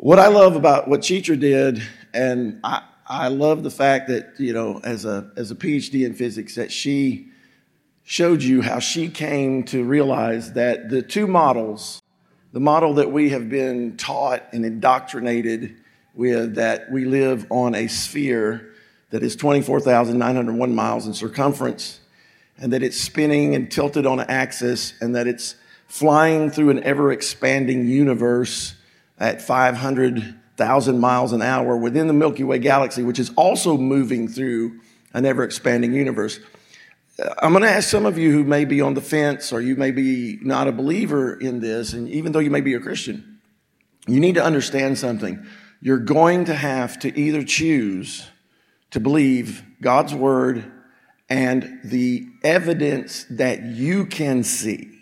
What I love about what Chitra did, and I love the fact that, as a PhD in physics, that she showed you how she came to realize that the two models, the model that we have been taught and indoctrinated with, that we live on a sphere that is 24,901 miles in circumference, and that it's spinning and tilted on an axis, and that it's flying through an ever-expanding universe at 500,000 miles an hour within the Milky Way galaxy, which is also moving through an ever-expanding universe. I'm going to ask some of you who may be on the fence, or you may be not a believer in this, and even though you may be a Christian, you need to understand something. You're going to have to either choose to believe God's word and the evidence that you can see,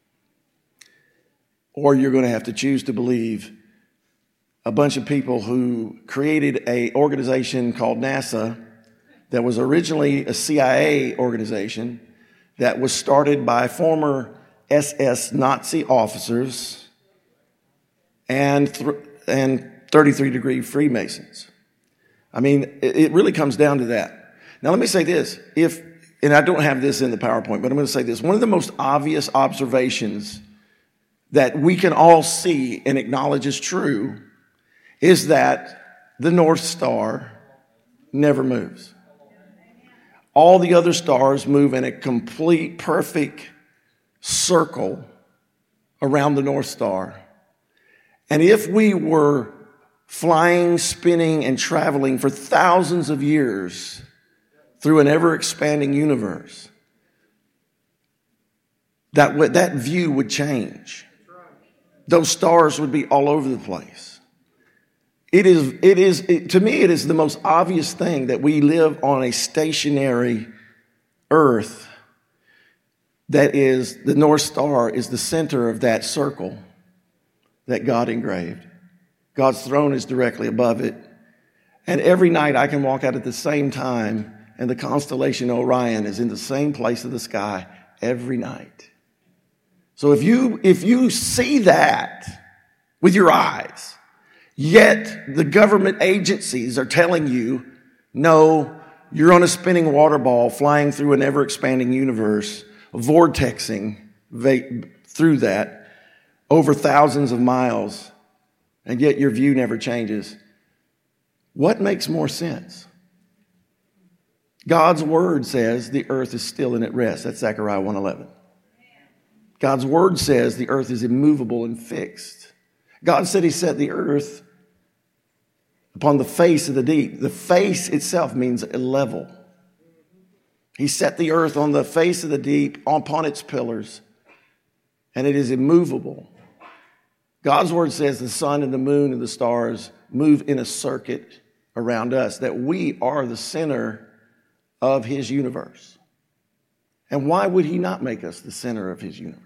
or you're going to have to choose to believe a bunch of people who created an organization called NASA that was originally a CIA organization that was started by former SS Nazi officers and 33-degree Freemasons. I mean, it really comes down to that. Now, let me say this. And I don't have this in the PowerPoint, but I'm going to say this. One of the most obvious observations that we can all see and acknowledge is true is that the North Star never moves. All the other stars move in a complete, perfect circle around the North Star. And if we were flying, spinning, and traveling for thousands of years through an ever-expanding universe, that view would change. Those stars would be all over the place. To me, it is the most obvious thing that we live on a stationary earth that is, the North Star is the center of that circle that God engraved. God's throne is directly above it. And every night I can walk out at the same time, and the constellation Orion is in the same place of the sky every night. So if you see that with your eyes, yet the government agencies are telling you, no, you're on a spinning water ball flying through an ever-expanding universe, vortexing through that over thousands of miles, and yet your view never changes. What makes more sense? God's word says the earth is still and at rest. That's Zechariah 1:11. God's word says the earth is immovable and fixed. God said he set the earth upon the face of the deep. The face itself means a level. He set the earth on the face of the deep, upon its pillars, and it is immovable. God's word says the sun and the moon and the stars move in a circuit around us, that we are the center of his universe. And why would he not make us the center of his universe?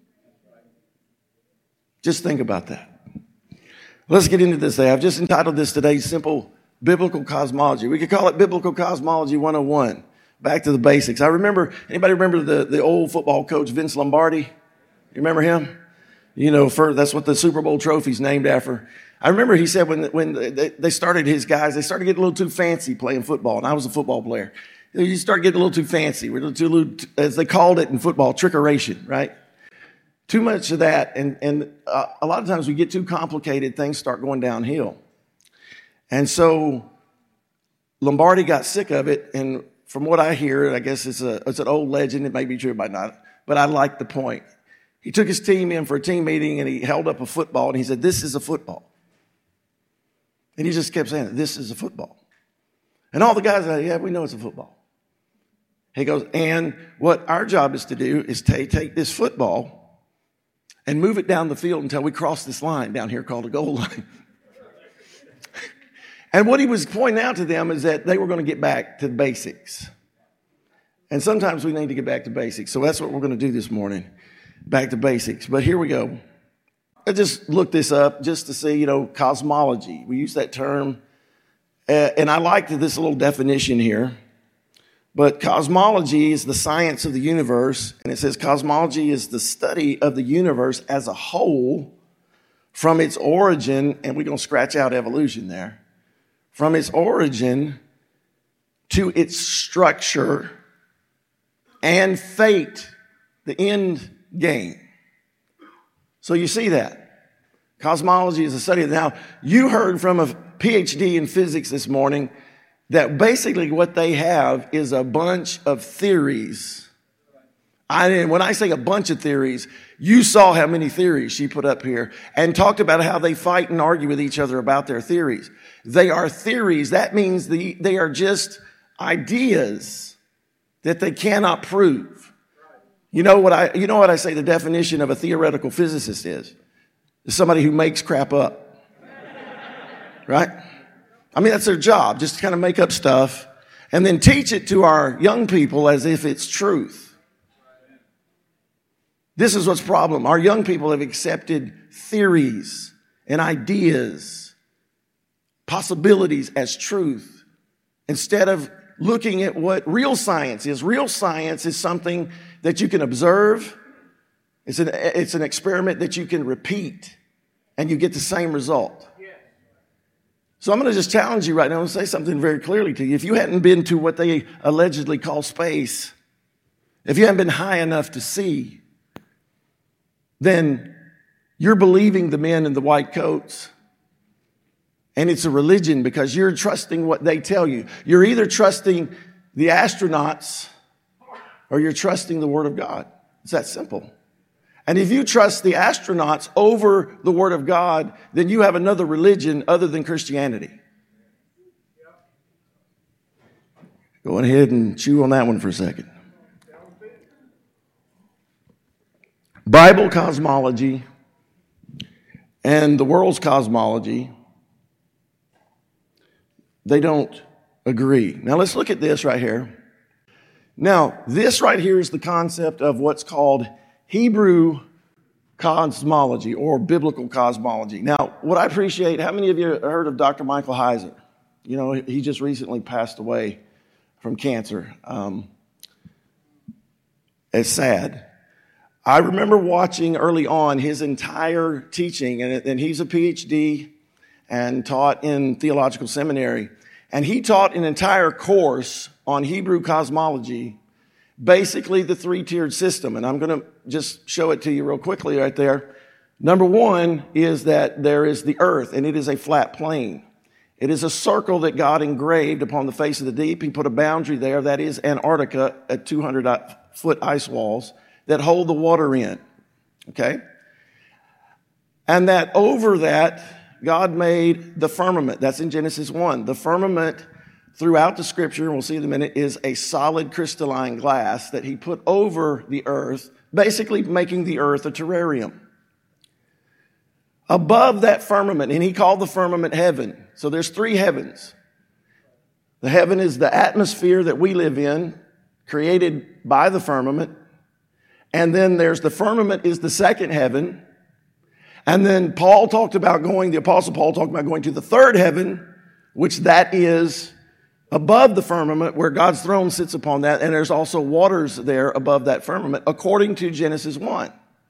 Just think about that. Let's get into this today. I've just entitled this today, Simple Biblical Cosmology. We could call it Biblical Cosmology 101. Back to the basics. Anybody remember the old football coach, Vince Lombardi? You remember him? That's what the Super Bowl trophy's named after. I remember he said when they started his guys, they started getting a little too fancy playing football, and I was a football player. You start getting a little too fancy. We're a little too, as they called it in football, trickeration, right? Too much of that, and a lot of times we get too complicated, things start going downhill. And so Lombardi got sick of it, and from what I hear, I guess it's an old legend. It may be true, it might not, but I like the point. He took his team in for a team meeting, and he held up a football, and he said, "This is a football." And he just kept saying, "This is a football." And all the guys said, "Yeah, we know it's a football." He goes, "And what our job is to do is take this football and move it down the field until we cross this line down here called a goal line." And what he was pointing out to them is that they were going to get back to the basics. And sometimes we need to get back to basics. So that's what we're going to do this morning, back to basics. But here we go. I just looked this up just to see, cosmology. We use that term. And I liked this little definition here. But cosmology is the science of the universe. And it says cosmology is the study of the universe as a whole from its origin, and we're going to scratch out evolution there, from its origin to its structure and fate, the end game. So you see that. Cosmology is a study. Now, you heard from a PhD in physics this morning that basically what they have is a bunch of theories. When I say a bunch of theories, you saw how many theories she put up here and talked about how they fight and argue with each other about their theories. They are theories. That means they are just ideas that they cannot prove. You know what I say the definition of a theoretical physicist is? It's somebody who makes crap up. Right? I mean, that's their job, just to kind of make up stuff and then teach it to our young people as if it's truth. This is what's the problem. Our young people have accepted theories and ideas, possibilities as truth, instead of looking at what real science is. Real science is something that you can observe. It's an experiment that you can repeat, and you get the same result. So I'm going to just challenge you right now and say something very clearly to you. If you hadn't been to what they allegedly call space, if you haven't been high enough to see, then you're believing the men in the white coats. And it's a religion because you're trusting what they tell you. You're either trusting the astronauts or you're trusting the Word of God. It's that simple. And if you trust the astronauts over the Word of God, then you have another religion other than Christianity. Go ahead and chew on that one for a second. Bible cosmology and the world's cosmology, they don't agree. Now let's look at this right here. Now, this right here is the concept of what's called Hebrew cosmology or biblical cosmology. Now, what I appreciate, how many of you heard of Dr. Michael Heiser? You know, he just recently passed away from cancer. It's sad. I remember watching early on his entire teaching, and he's a PhD and taught in theological seminary. And he taught an entire course on Hebrew cosmology, basically the three-tiered system. And I'm going to just show it to you real quickly right there. Number one is that there is the earth, and it is a flat plane. It is a circle that God engraved upon the face of the deep. He put a boundary there. That is Antarctica at 200-foot ice walls that hold the water in. Okay? And that over that, God made the firmament. That's in Genesis 1. The firmament throughout the scripture, and we'll see in a minute, is a solid crystalline glass that he put over the earth, basically making the earth a terrarium. Above that firmament, and he called the firmament heaven. So there's three heavens. The heaven is the atmosphere that we live in, created by the firmament. And then there's the firmament is the second heaven. And then the Apostle Paul talked about going to the third heaven, which that is above the firmament where God's throne sits upon that. And there's also waters there above that firmament, according to Genesis 1.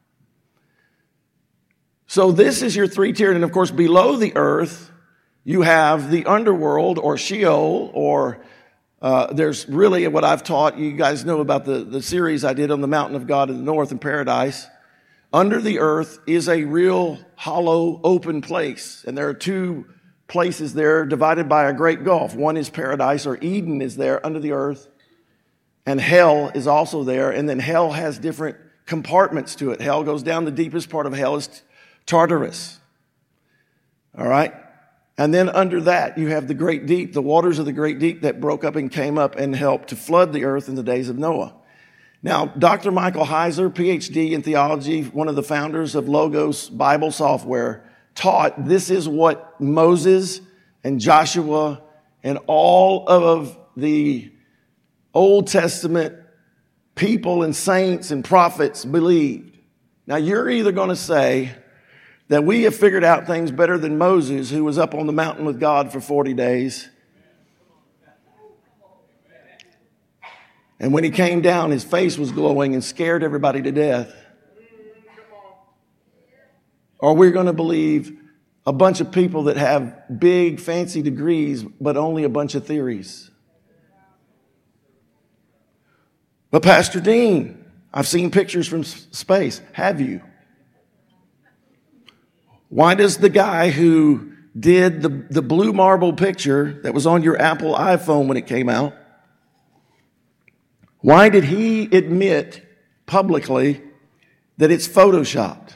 So this is your three-tiered. And of course, below the earth, you have the underworld or Sheol, or there's really what I've taught. You guys know about the series I did on the mountain of God in the north in paradise. Under the earth is a real hollow open place. And there are two places there divided by a great gulf. One is paradise, or Eden is there under the earth. And hell is also there. And then hell has different compartments to it. Hell goes down. The deepest part of hell is Tartarus. All right? And then under that, you have the great deep, the waters of the great deep that broke up and came up and helped to flood the earth in the days of Noah. Now, Dr. Michael Heiser, PhD in theology, one of the founders of Logos Bible Software, taught this is what Moses and Joshua and all of the Old Testament people and saints and prophets believed. Now, you're either going to say that we have figured out things better than Moses, who was up on the mountain with God for 40 days. And when he came down, his face was glowing and scared everybody to death. Or we're going to believe a bunch of people that have big, fancy degrees, but only a bunch of theories. But Pastor Dean, I've seen pictures from space. Have you? Why does the guy who did the blue marble picture that was on your Apple iPhone when it came out, why did he admit publicly that it's Photoshopped?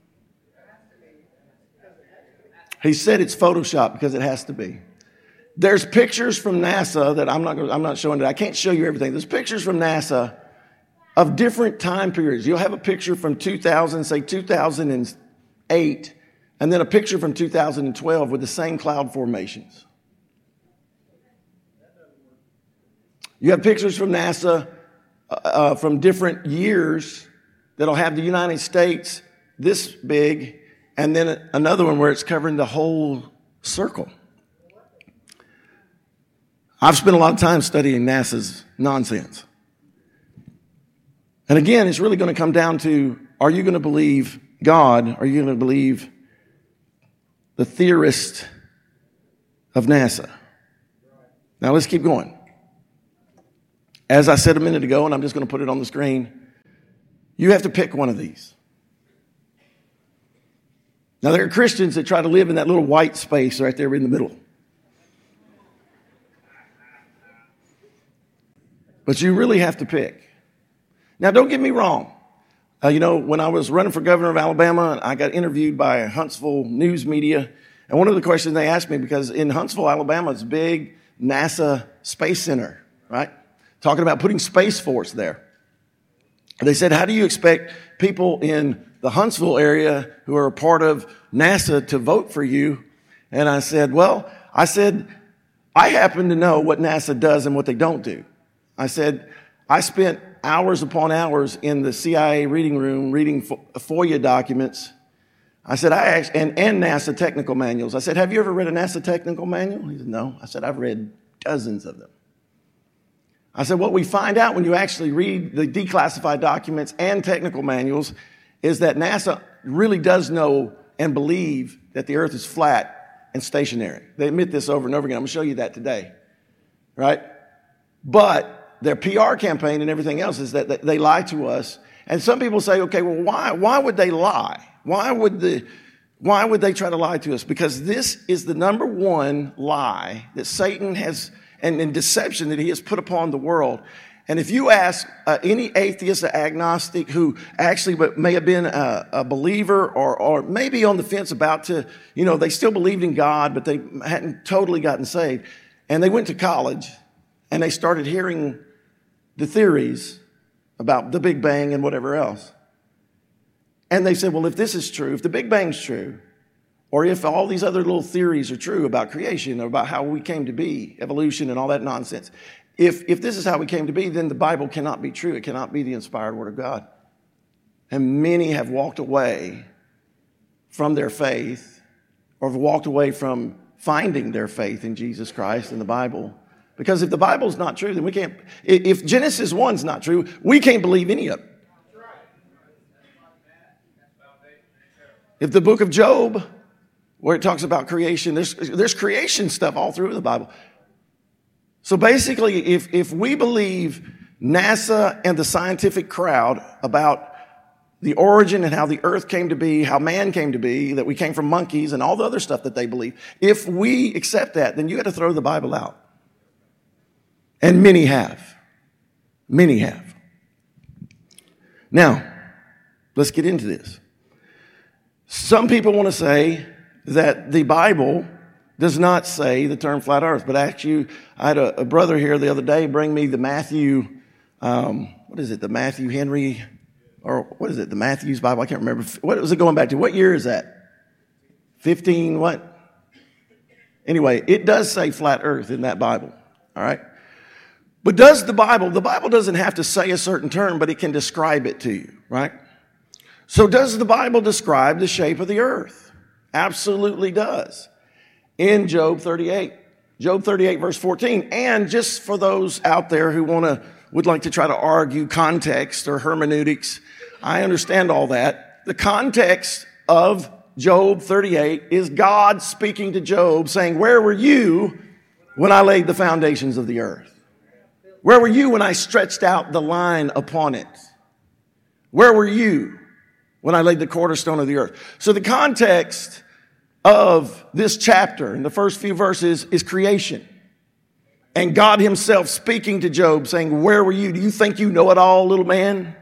He said it's Photoshopped because it has to be. There's pictures from NASA that I'm not showing it. I can't show you everything. There's pictures from NASA of different time periods. You'll have a picture from 2000, say 2008, and then a picture from 2012 with the same cloud formations. You have pictures from NASA from different years that'll have the United States this big, and then another one where it's covering the whole circle. I've spent a lot of time studying NASA's nonsense. And again, it's really going to come down to, are you going to believe God? Or are you going to believe the theorist of NASA? Now let's keep going. As I said a minute ago, and I'm just going to put it on the screen, you have to pick one of these. Now there are Christians that try to live in that little white space right there in the middle. But you really have to pick. Now, don't get me wrong. When I was running for governor of Alabama, I got interviewed by Huntsville news media. And one of the questions they asked me, because in Huntsville, Alabama, it's a big NASA Space Center, right? Talking about putting Space Force there. They said, how do you expect people in the Huntsville area who are a part of NASA to vote for you? And I said, I happen to know what NASA does and what they don't do. I said, I spent hours upon hours in the CIA reading room reading FOIA documents. I said, and NASA technical manuals. I said, have you ever read a NASA technical manual? He said, no. I said, I've read dozens of them. I said, what we find out when you actually read the declassified documents and technical manuals is that NASA really does know and believe that the earth is flat and stationary. They admit this over and over again. I'm going to show you that today, right? But their PR campaign and everything else is that they lie to us. And some people say, okay, well, why would they lie? Why would they try to lie to us? Because this is the number one lie that Satan has, and deception that he has put upon the world. And if you ask any atheist or agnostic who actually may have been a believer or maybe on the fence about to, they still believed in God, but they hadn't totally gotten saved. And they went to college and they started hearing the theories about the Big Bang and whatever else. And they said, well, if this is true, if the Big Bang's true, or if all these other little theories are true about creation or about how we came to be, evolution and all that nonsense, if this is how we came to be, then the Bible cannot be true. It cannot be the inspired Word of God. And many have walked away from their faith or have walked away from finding their faith in Jesus Christ and the Bible. Because if the Bible's not true, then we can't. If Genesis 1's not true, we can't believe any of it. If the book of Job, where it talks about creation, there's creation stuff all through the Bible. So basically, if we believe NASA and the scientific crowd about the origin and how the earth came to be, how man came to be, that we came from monkeys and all the other stuff that they believe, if we accept that, then you got to throw the Bible out. And many have. Many have. Now, let's get into this. Some people want to say that the Bible does not say the term flat earth. But actually, I had a brother here the other day bring me the Matthew, the Matthew Henry, or what is it, the Matthew's Bible? I can't remember. What was it going back to? What year is that? 15 what? Anyway, it does say flat earth in that Bible. All right? But the Bible doesn't have to say a certain term, but it can describe it to you, right? So does the Bible describe the shape of the earth? Absolutely does. In Job 38. Job 38 verse 14. And just for those out there who would like to try to argue context or hermeneutics, I understand all that. The context of Job 38 is God speaking to Job saying, where were you when I laid the foundations of the earth? Where were you when I stretched out the line upon it? Where were you when I laid the cornerstone of the earth? So the context of this chapter in the first few verses is creation. And God himself speaking to Job saying, where were you? Do you think you know it all, little man?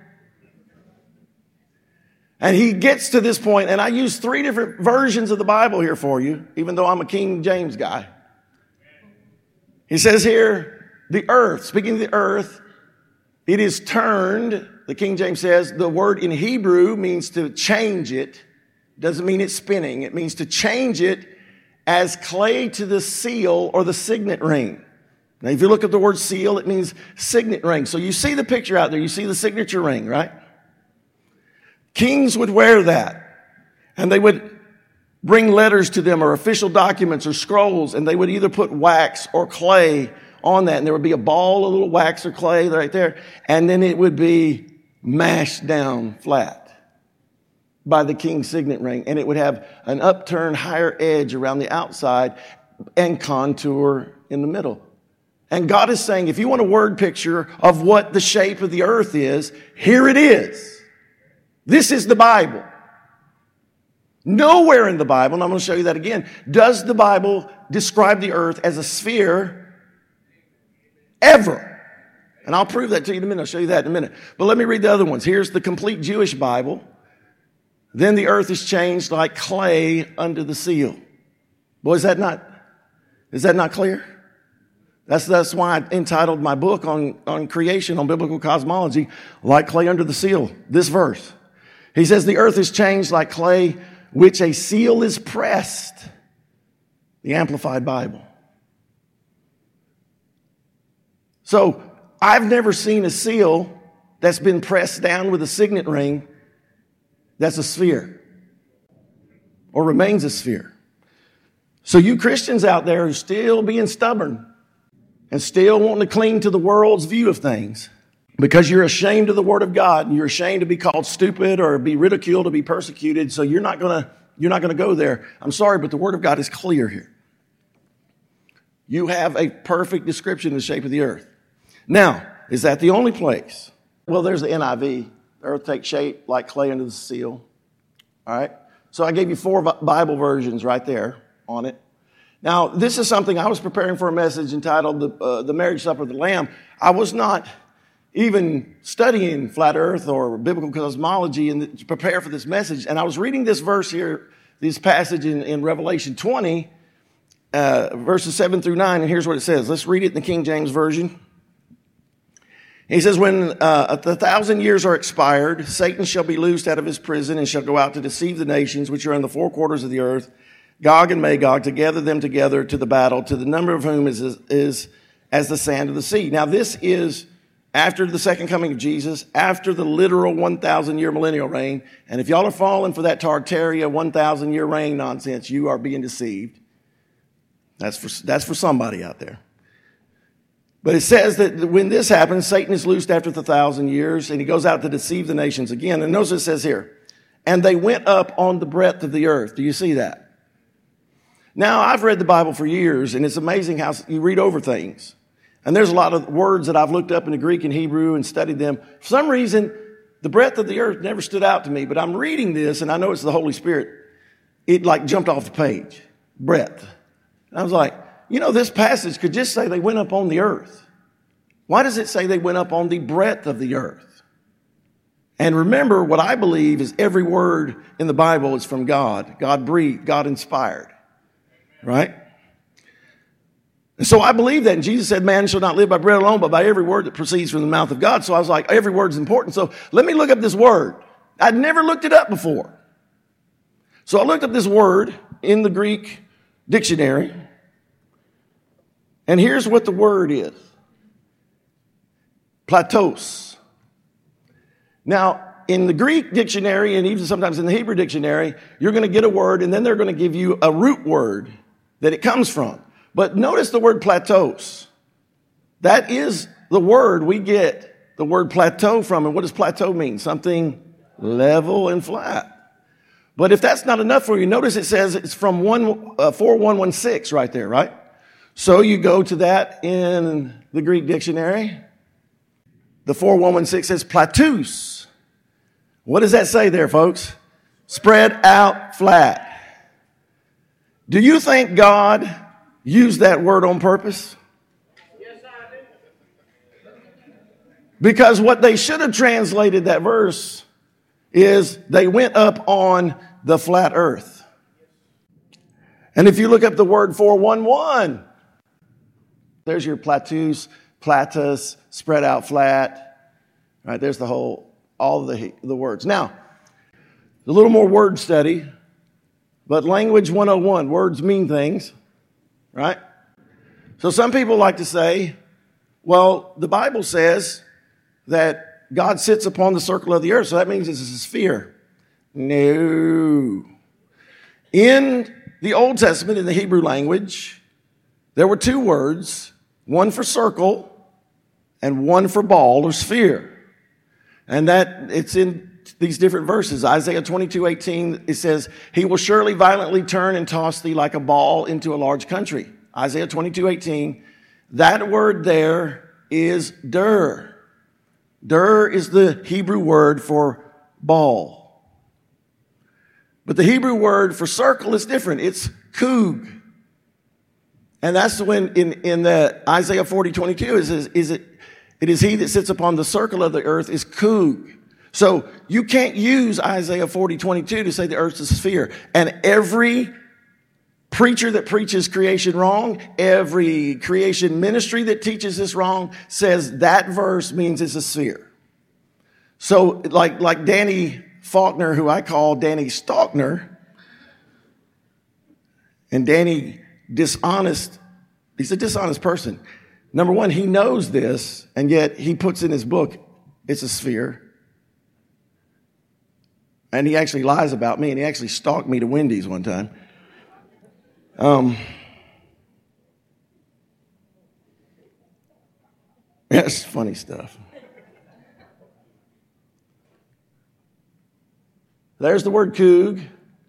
And he gets to this point, and I use 3 different versions of the Bible here for you, even though I'm a King James guy. He says here, the earth, speaking of the earth, it is turned, the King James says, the word in Hebrew means to change it. Doesn't mean it's spinning. It means to change it as clay to the seal or the signet ring. Now, if you look at the word seal, it means signet ring. So you see the picture out there. You see the signature ring, right? Kings would wear that, and they would bring letters to them or official documents or scrolls, and they would either put wax or clay on that, and there would be a ball of little wax or clay right there, and then it would be mashed down flat by the king's signet ring, and it would have an upturned higher edge around the outside and contour in the middle. And God is saying, if you want a word picture of what the shape of the earth is, here it is. This is the Bible. Nowhere in the Bible, and I'm going to show you that again, does the Bible describe the earth as a sphere ever. And I'll prove that to you in a minute. I'll show you that in a minute. But let me read the other ones. Here's the complete Jewish Bible. Then the earth is changed like clay under the seal. Boy, is that not clear? That's why I entitled my book on creation, on biblical cosmology, like clay under the seal. This verse. He says, the earth is changed like clay, which a seal is pressed. The Amplified Bible. So, I've never seen a seal that's been pressed down with a signet ring that's a sphere. Or remains a sphere. So you Christians out there who still being stubborn and still wanting to cling to the world's view of things, because you're ashamed of the Word of God, and you're ashamed to be called stupid or be ridiculed or be persecuted, so you're not gonna go there. I'm sorry, but the Word of God is clear here. You have a perfect description of the shape of the earth. Now, is that the only place? Well, there's the NIV. The earth takes shape like clay under the seal. All right? So I gave you 4 Bible versions right there on it. Now, this is something I was preparing for a message entitled The Marriage Supper of the Lamb. I was not even studying flat earth or biblical cosmology to prepare for this message. And I was reading this verse here, this passage in Revelation 20, verses 7 through 9. And here's what it says. Let's read it in the King James Version. He says, when 1,000 years are expired, Satan shall be loosed out of his prison and shall go out to deceive the nations which are in the 4 quarters of the earth, Gog and Magog, to gather them together to the battle, to the number of whom is as the sand of the sea. Now, this is after the second coming of Jesus, after the literal 1,000-year millennial reign. And if y'all are falling for that Tartaria 1,000-year reign nonsense, you are being deceived. That's for somebody out there. But it says that when this happens, Satan is loosed after the 1,000 years, and he goes out to deceive the nations again. And notice it says here, and they went up on the breadth of the earth. Do you see that? Now, I've read the Bible for years, and it's amazing how you read over things. And there's a lot of words that I've looked up in the Greek and Hebrew and studied them. For some reason, the breadth of the earth never stood out to me, but I'm reading this, and I know it's the Holy Spirit. It like jumped off the page. Breadth. And I was like, this passage could just say they went up on the earth. Why does it say they went up on the breadth of the earth? And remember, what I believe is every word in the Bible is from God. God breathed, God inspired. Right? And so I believe that. And Jesus said, man shall not live by bread alone, but by every word that proceeds from the mouth of God. So I was like, every word's important. So let me look up this word. I'd never looked it up before. So I looked up this word in the Greek dictionary. And here's what the word is. Platos. Now, in the Greek dictionary, and even sometimes in the Hebrew dictionary, you're going to get a word, and then they're going to give you a root word that it comes from. But notice the word plateaus. That is the word we get the word plateau from. And what does plateau mean? Something level and flat. But if that's not enough for you, notice it says it's from 4116 right there, right? So you go to that in the Greek dictionary. The 4116 says platus. What does that say there, folks? Spread out flat. Do you think God used that word on purpose? Yes, I do. Because what they should have translated that verse is they went up on the flat earth. And if you look up the word 411, there's your platus, spread out flat. Right, there's all the words. Now, a little more word study, but language 101, words mean things, right? So some people like to say, well, the Bible says that God sits upon the circle of the earth, so that means it's a sphere. No. In the Old Testament, in the Hebrew language, there were two words, one for circle and one for ball or sphere. And that it's in these different verses. Isaiah 22:18, it says, he will surely violently turn and toss thee like a ball into a large country. Isaiah 22:18, that word there is dur. Dur is the Hebrew word for ball. But the Hebrew word for circle is different. It's kug. And that's when in the Isaiah 40:22 it is he that sits upon the circle of the earth is kug. So you can't use Isaiah 40:22 to say the earth's a sphere. And every preacher that preaches creation wrong, every creation ministry that teaches this wrong, says that verse means it's a sphere. So like Danny Faulkner, who I call Danny Stalkner, and Danny dishonest, he's a dishonest person. Number one, he knows this, and yet he puts in his book, it's a sphere. And he actually lies about me, and he actually stalked me to Wendy's one time. That's funny stuff. There's the word kug,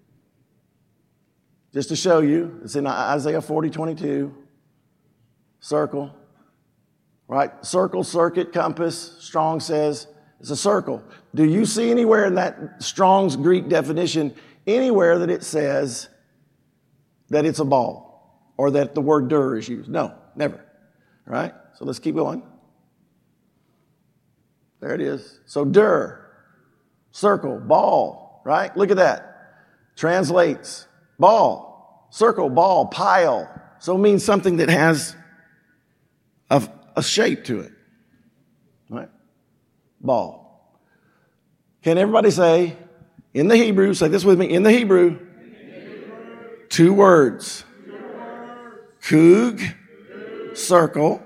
just to show you. It's in Isaiah 40:22. Circle. Right? Circle, circuit, compass. Strong says it's a circle. Do you see anywhere in that Strong's Greek definition, anywhere that it says that it's a ball or that the word dur is used? No, never. Right? So let's keep going. There it is. So dur, circle, ball, right? Look at that. Translates ball, circle, ball, pile. So it means something that has a shape to it, right? Ball. Can everybody say, in the Hebrew, say this with me, in the Hebrew, two words. Kug, circle,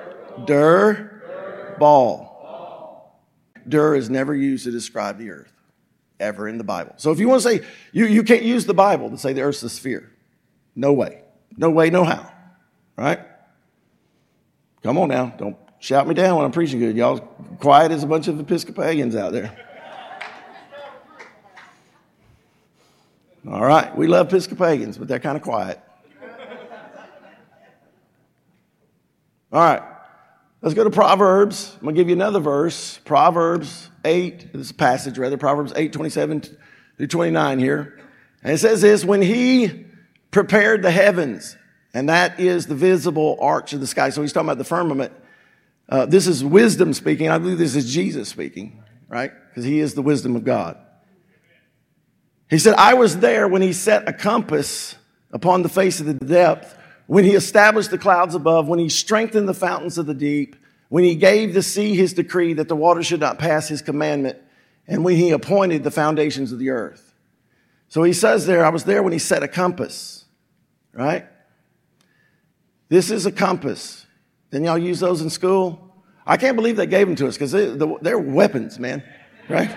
dur, ball. Dur is never used to describe the earth, ever in the Bible. So if you want to say, you can't use the Bible to say the earth's a sphere. No way. No way, no how. Right? Come on now. Don't shout me down when I'm preaching good. Y'all quiet as a bunch of Episcopalians out there. All right. We love Episcopalians, but they're kind of quiet. All right. Let's go to Proverbs. I'm going to give you another verse. Proverbs 8. This is a passage, rather. Proverbs 8:27 through 29 here. And it says this, when he prepared the heavens, and that is the visible arch of the sky. So he's talking about the firmament. This is wisdom speaking. I believe this is Jesus speaking, right? Because he is the wisdom of God. He said, I was there when he set a compass upon the face of the depth, when he established the clouds above, when he strengthened the fountains of the deep, when he gave the sea his decree that the water should not pass his commandment, and when he appointed the foundations of the earth. So he says there, I was there when he set a compass, right? This is a compass. Didn't y'all use those in school? I can't believe they gave them to us because they're weapons, man, right?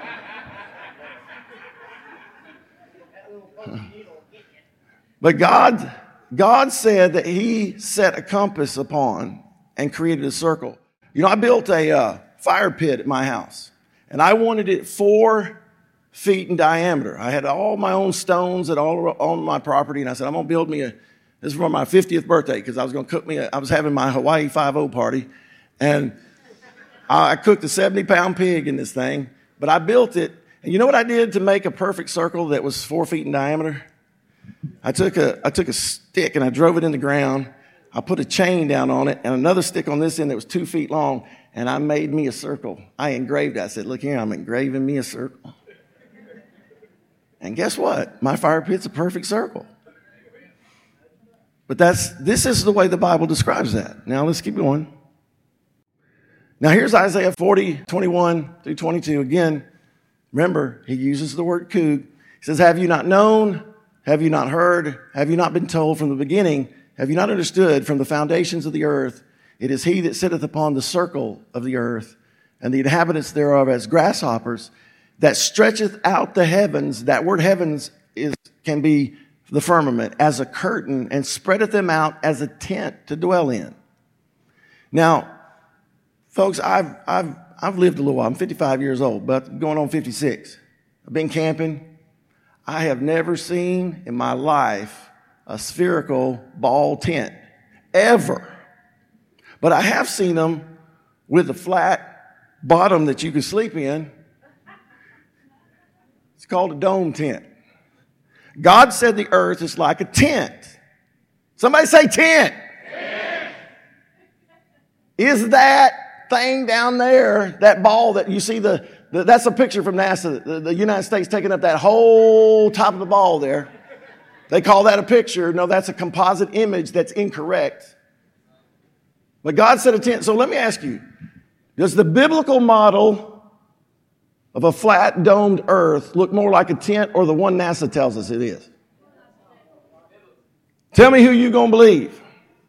But God said that he set a compass upon and created a circle. You know, I built a fire pit at my house, and I wanted it 4 feet in diameter. I had all my own stones at all on my property, and I said, I'm going to build me this is for my 50th birthday, because I was going to cook I was having my Hawaii 5-0 party, and I cooked a 70-pound pig in this thing, but I built it. And you know what I did to make a perfect circle that was 4 feet in diameter? I took a stick and I drove it in the ground. I put a chain down on it and another stick on this end that was 2 feet long, and I made me a circle. I engraved it. I said, look here, I'm engraving me a circle. And guess what? My fire pit's a perfect circle. But this is the way the Bible describes that. Now let's keep going. Now here's Isaiah 40, 21 through 22. Again, remember, he uses the word coug. He says, have you not known? Have you not heard? Have you not been told from the beginning? Have you not understood from the foundations of the earth? It is he that sitteth upon the circle of the earth, and the inhabitants thereof as grasshoppers, that stretcheth out the heavens. That word heavens can be the firmament, as a curtain, and spreadeth them out as a tent to dwell in. Now, folks, I've lived a little while. I'm 55 years old, but going on 56. I've been camping. I have never seen in my life a spherical ball tent, ever. But I have seen them with a flat bottom that you can sleep in. It's called a dome tent. God said the earth is like a tent. Somebody say tent. Tent. Is that thing down there, that ball that you see, that's a picture from NASA, the United States taking up that whole top of the ball there. They call that a picture. No, that's a composite image that's incorrect. But God said a tent. So let me ask you, does the biblical model of a flat domed earth look more like a tent or the one NASA tells us it is? Tell me who you're going to believe.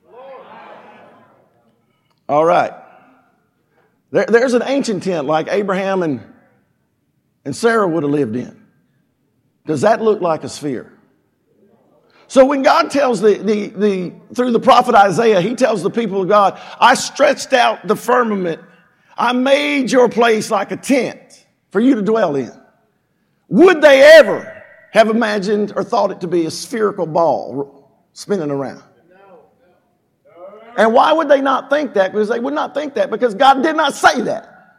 All right. There's an ancient tent like Abraham and Sarah would have lived in. Does that look like a sphere? So when God tells through the prophet Isaiah, he tells the people of God, I stretched out the firmament. I made your place like a tent for you to dwell in. Would they ever have imagined or thought it to be a spherical ball spinning around? And why would they not think that? Because they would not think that because God did not say that.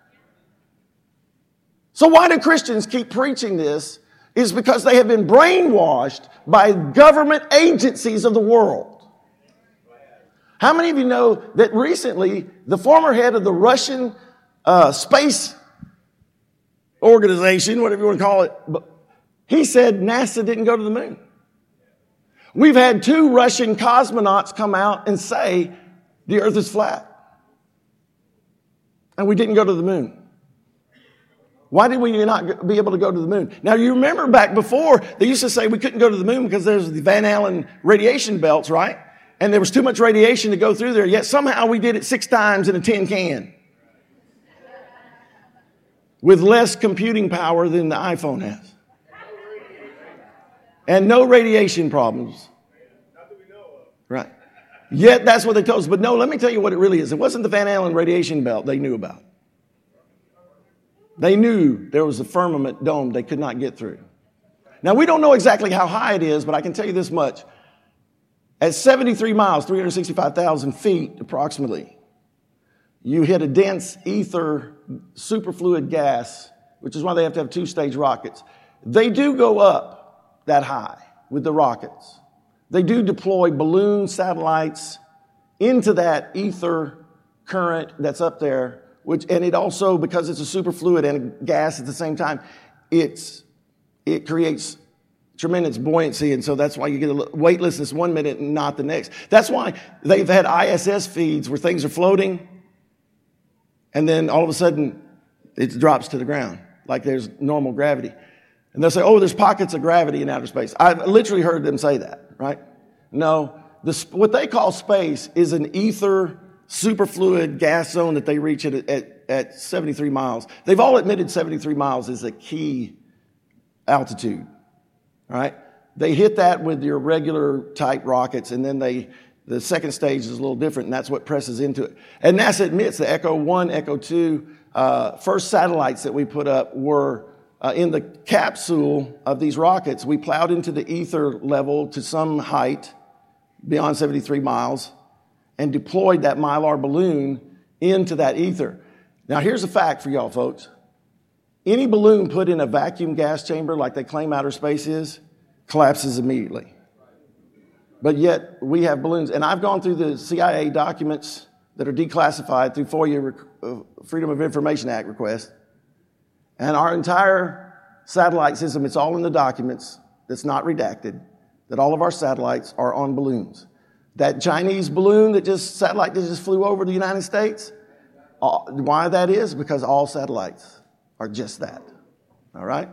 So why do Christians keep preaching this? Is because they have been brainwashed by government agencies of the world. How many of you know that recently the former head of the Russian space organization, whatever you want to call it, he said NASA didn't go to the moon. We've had 2 Russian cosmonauts come out and say the earth is flat. And we didn't go to the moon. Why did we not be able to go to the moon? Now, you remember back before, they used to say we couldn't go to the moon because there's the Van Allen radiation belts, right? And there was too much radiation to go through there, yet somehow we did it 6 times in a tin can. With less computing power than the iPhone has. And no radiation problems. Right. Yet that's what they told us. But no, let me tell you what it really is. It wasn't the Van Allen radiation belt they knew about. They knew there was a firmament dome they could not get through. Now, we don't know exactly how high it is, but I can tell you this much. At 73 miles, 365,000 feet approximately, you hit a dense ether superfluid gas, which is why they have to have 2-stage rockets. They do go up that high with the rockets. They do deploy balloon satellites into that ether current that's up there, and it also, because it's a superfluid and a gas at the same time, it creates tremendous buoyancy, and so that's why you get a weightlessness one minute and not the next. That's why they've had ISS feeds where things are floating, and then all of a sudden it drops to the ground like there's normal gravity. And they'll say, oh, there's pockets of gravity in outer space. I've literally heard them say that, right? No, what they call space is an ether superfluid gas zone that they reach at 73 miles. They've all admitted 73 miles is a key altitude, all right? They hit that with your regular type rockets, and then the second stage is a little different, and that's what presses into it. And NASA admits the Echo 1, Echo 2, first satellites that we put up were in the capsule of these rockets, we plowed into the ether level to some height beyond 73 miles and deployed that Mylar balloon into that ether. Now, here's a fact for y'all, folks. Any balloon put in a vacuum gas chamber like they claim outer space is, collapses immediately. But yet, we have balloons. And I've gone through the CIA documents that are declassified through FOIA Freedom of Information Act request. And our entire satellite system, it's all in the documents, that's not redacted, that all of our satellites are on balloons. That Chinese balloon satellite that just flew over the United States, why that is? Because all satellites are just that. All right?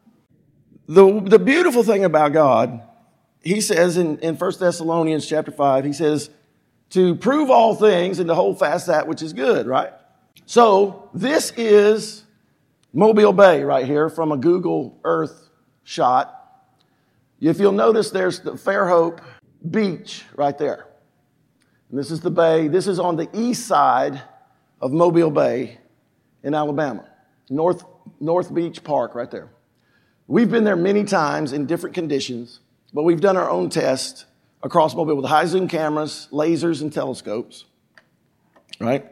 The beautiful thing about God, he says in 1 Thessalonians chapter 5, he says, to prove all things and to hold fast that which is good, right? So this is Mobile Bay right here from a Google Earth shot. If you'll notice, there's the Fairhope Beach right there. And this is the bay. This is on the east side of Mobile Bay in Alabama. North Beach Park right there. We've been there many times in different conditions, but we've done our own test across Mobile with high zoom cameras, lasers, and telescopes, right?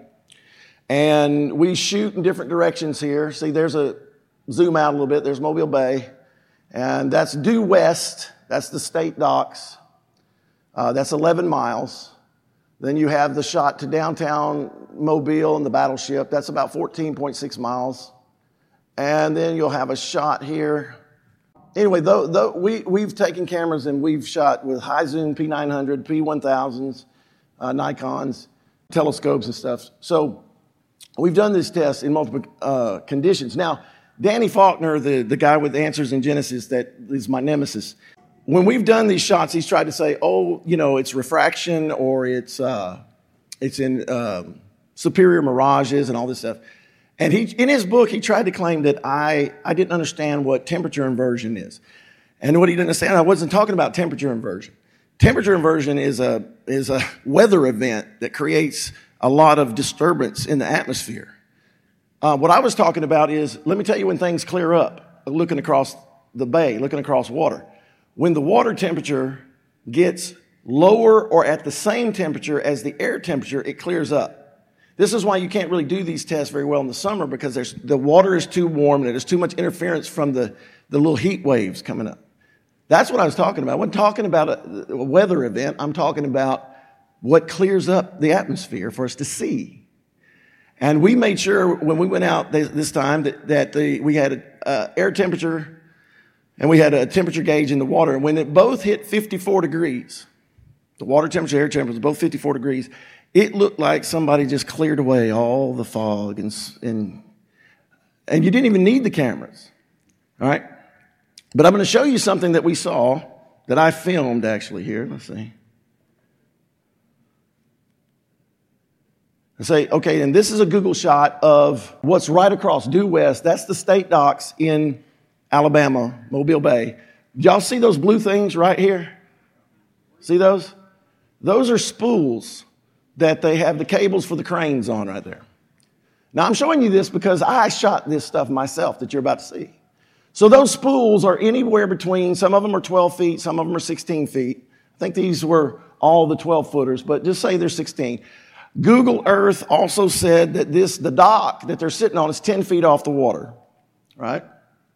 And we shoot in different directions here. See, there's a zoom out a little bit. There's Mobile Bay, and that's due west. That's the state docks. That's 11 miles. Then you have the shot to downtown Mobile and the battleship. That's about 14.6 miles. And then you'll have a shot here. Anyway, we've taken cameras and we've shot with high zoom P900, P1000s, Nikons, telescopes and stuff. So we've done this test in multiple conditions. Now, Danny Faulkner, the guy with Answers in Genesis that is my nemesis, when we've done these shots, he's tried to say, it's refraction or it's in superior mirages and all this stuff. And in his book, he tried to claim that I didn't understand what temperature inversion is. And what he didn't understand, I wasn't talking about temperature inversion. Temperature inversion is a weather event that creates a lot of disturbance in the atmosphere. What I was talking about is, let me tell you when things clear up, looking across the bay, looking across water. When the water temperature gets lower or at the same temperature as the air temperature, it clears up. This is why you can't really do these tests very well in the summer, because the water is too warm and there's too much interference from the little heat waves coming up. That's what I was talking about. I wasn't talking about a weather event. I'm talking about what clears up the atmosphere for us to see. And we made sure when we went out this time that we had air temperature and we had a temperature gauge in the water. And when it both hit 54 degrees, the water temperature, air temperature, both 54 degrees, it looked like somebody just cleared away all the fog and you didn't even need the cameras. All right? But I'm going to show you something that we saw that I filmed actually here. Let's see. I say, okay, and this is a Google shot of what's right across due west. That's the state docks in Alabama, Mobile Bay. Y'all see those blue things right here? See those? Those are spools that they have the cables for the cranes on right there. Now, I'm showing you this because I shot this stuff myself that you're about to see. So those spools are anywhere between, some of them are 12 feet, some of them are 16 feet. I think these were all the 12-footers, but just say they're 16. Google Earth also said that the dock that they're sitting on is 10 feet off the water, right?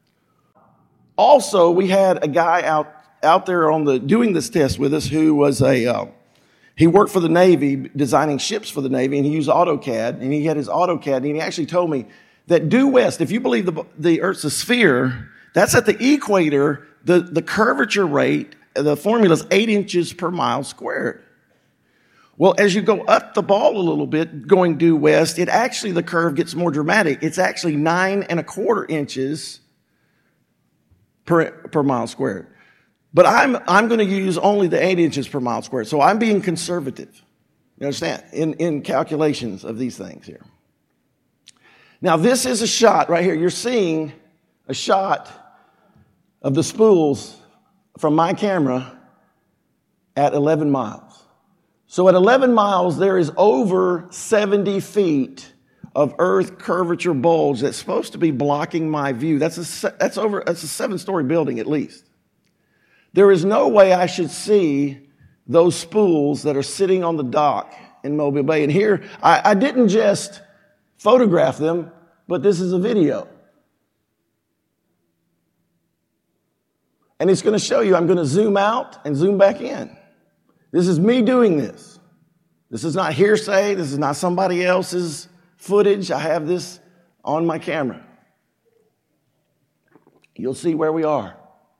Also, we had a guy out there doing this test with us who was he worked for the Navy, designing ships for the Navy, and he used AutoCAD, and he had his AutoCAD, and he actually told me that due west, if you believe the Earth's a sphere, that's at the equator, the curvature rate, the formula is 8 inches per mile squared. Well, as you go up the ball a little bit, going due west, the curve gets more dramatic. It's actually 9.25 inches per mile squared. But I'm going to use only the 8 inches per mile squared. So I'm being conservative. You understand? In calculations of these things here. Now, this is a shot right here. You're seeing a shot of the spools from my camera at 11 miles. So at 11 miles, there is over 70 feet of earth curvature bulge that's supposed to be blocking my view. That's a 7-story building at least. There is no way I should see those spools that are sitting on the dock in Mobile Bay. And here, I didn't just photograph them, but this is a video. And it's going to show you, I'm going to zoom out and zoom back in. This is me doing this. This is not hearsay. This is not somebody else's footage. I have this on my camera. You'll see where we are.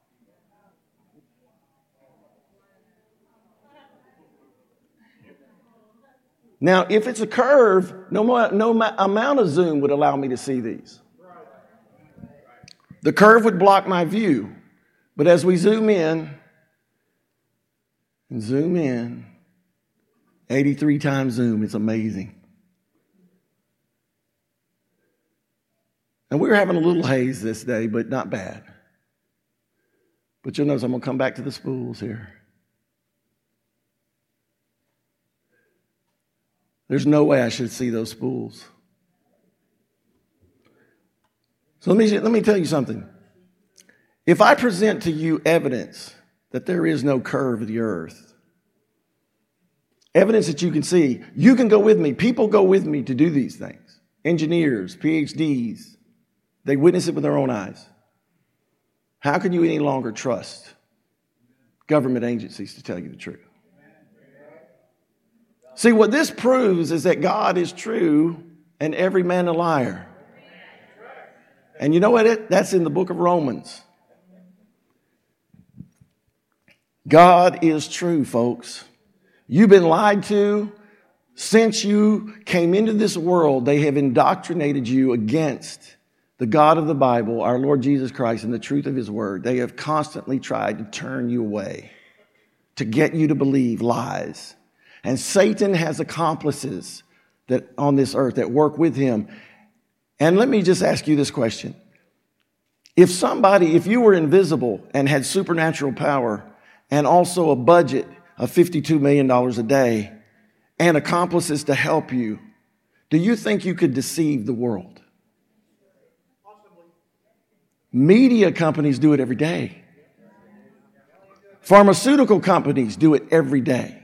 Now, if it's a curve, no amount of zoom would allow me to see these. The curve would block my view. But as we zoom in, 83 times zoom, it's amazing. And we were having a little haze this day, but not bad. But you'll notice I'm going to come back to the spools here. There's no way I should see those spools. So let me tell you something. If I present to you evidence that there is no curve of the earth, evidence that you can see, you can go with me. People go with me to do these things. Engineers, PhDs, they witness it with their own eyes. How can you any longer trust government agencies to tell you the truth? See, what this proves is that God is true and every man a liar. And you know what? That's in the book of Romans. God is true, folks. You've been lied to. Since you came into this world, they have indoctrinated you against the God of the Bible, our Lord Jesus Christ, and the truth of his word. They have constantly tried to turn you away, to get you to believe lies. And Satan has accomplices that on this earth that work with him. And let me just ask you this question. If you were invisible and had supernatural power and also a budget of $52 million a day and accomplices to help you, do you think you could deceive the world? Possibly. Media companies do it every day. Pharmaceutical companies do it every day.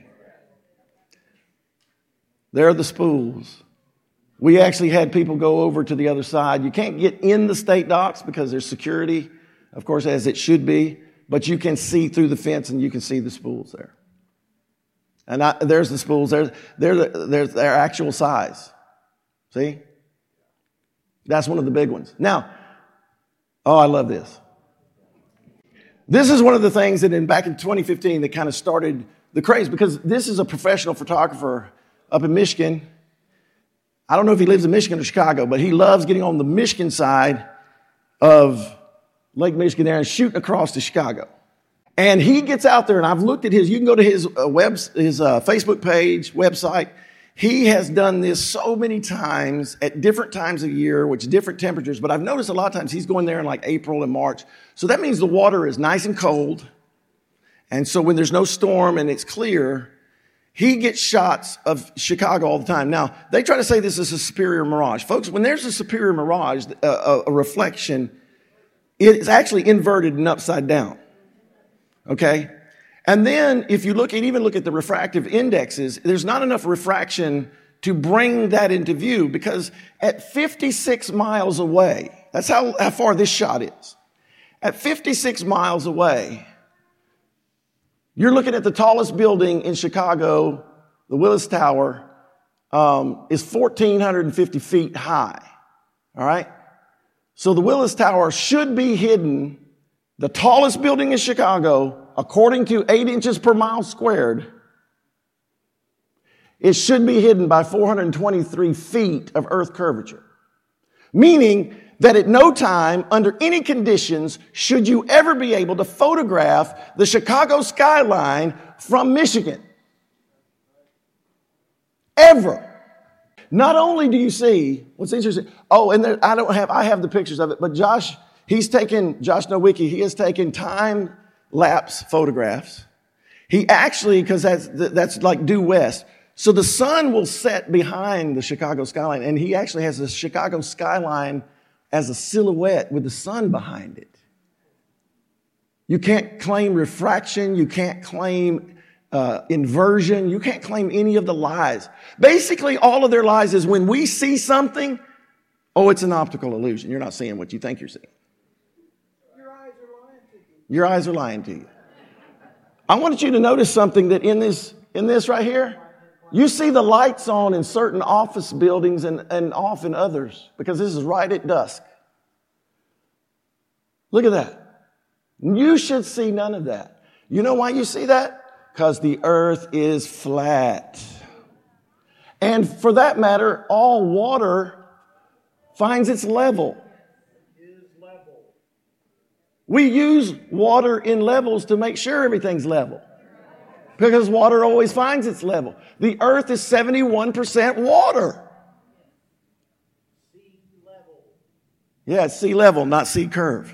There are the spools. We actually had people go over to the other side. You can't get in the state docks because there's security, of course, as it should be. But you can see through the fence and you can see the spools there. And there's the spools. There's their actual size. See? That's one of the big ones. Now, I love this. This is one of the things that back in 2015 that kind of started the craze, because this is a professional photographer up in Michigan. I don't know if he lives in Michigan or Chicago, but he loves getting on the Michigan side of Lake Michigan there and shooting across to Chicago. And he gets out there, and I've looked at you can go to his Facebook page, website. He has done this so many times at different times of year, which different temperatures, but I've noticed a lot of times he's going there in like April and March. So that means the water is nice and cold. And so when there's no storm and it's clear, he gets shots of Chicago all the time. Now, they try to say this is a superior mirage. Folks, when there's a superior mirage, a reflection, it's actually inverted and upside down. Okay? And then if you even look at the refractive indexes, there's not enough refraction to bring that into view, because at 56 miles away, that's how far this shot is. At 56 miles away, you're looking at the tallest building in Chicago, the Willis Tower, is 1,450 feet high. All right? So the Willis Tower should be hidden, the tallest building in Chicago, according to 8 inches per mile squared. It should be hidden by 423 feet of earth curvature. Meaning that at no time, under any conditions, should you ever be able to photograph the Chicago skyline from Michigan. Ever. Not only do you see, what's interesting, and I have the pictures of it, but Josh Nowicki, he has taken time-lapse photographs. He actually, because that's like due west. So the sun will set behind the Chicago skyline, and he actually has the Chicago skyline as a silhouette with the sun behind it. You can't claim refraction. You can't claim inversion. You can't claim any of the lies. Basically, all of their lies is when we see something, oh, it's an optical illusion. You're not seeing what you think you're seeing. Your eyes are lying to you. Your eyes are lying to you. I wanted you to notice something that in this right here, you see the lights on in certain office buildings and off in others because this is right at dusk. Look at that. You should see none of that. You know why you see that? Because the earth is flat. And for that matter, all water finds its level. We use water in levels to make sure everything's level. Because water always finds its level. The earth is 71% water. Sea level. Yeah, it's sea level, not sea curve.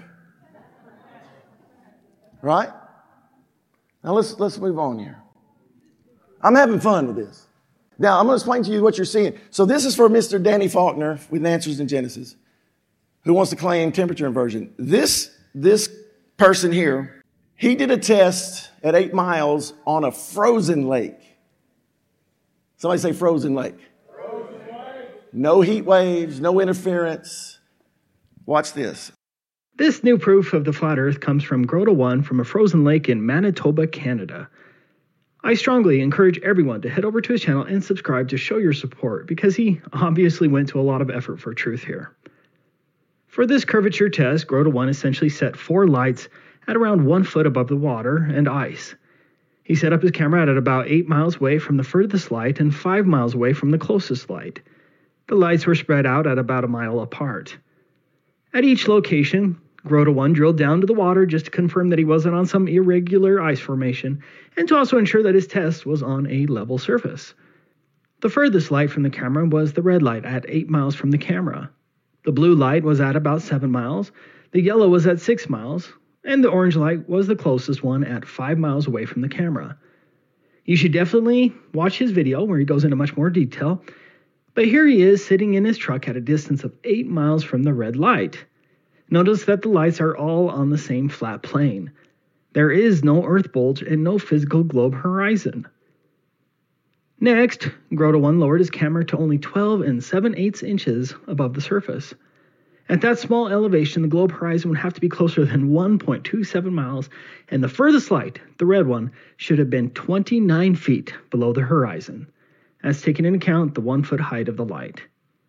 Right? Now let's move on here. I'm having fun with this. Now I'm going to explain to you what you're seeing. So this is for Mr. Danny Faulkner with Answers in Genesis, who wants to claim temperature inversion. This person here, he did a test at 8 miles on a frozen lake. Somebody say frozen lake. Frozen lake. No heat waves, no interference. Watch this. This new proof of the flat earth comes from Grota One from a frozen lake in Manitoba, Canada. I strongly encourage everyone to head over to his channel and subscribe to show your support because he obviously went to a lot of effort for truth here. For this curvature test, Grota One essentially set 4 lights at around 1 foot above the water and ice. He set up his camera at about 8 miles away from the furthest light and 5 miles away from the closest light. The lights were spread out at about a mile apart. At each location, Grota One drilled down to the water just to confirm that he wasn't on some irregular ice formation and to also ensure that his test was on a level surface. The furthest light from the camera was the red light at 8 miles from the camera. The blue light was at about 7 miles, the yellow was at 6 miles, and the orange light was the closest one at 5 miles away from the camera. You should definitely watch his video where he goes into much more detail, but here he is sitting in his truck at a distance of 8 miles from the red light. Notice that the lights are all on the same flat plane. There is no earth bulge and no physical globe horizon. Next, Grota One lowered his camera to only 12 7/8 inches above the surface. At that small elevation, the globe horizon would have to be closer than 1.27 miles, and the furthest light, the red one, should have been 29 feet below the horizon. That's taking into account the 1 foot height of the light.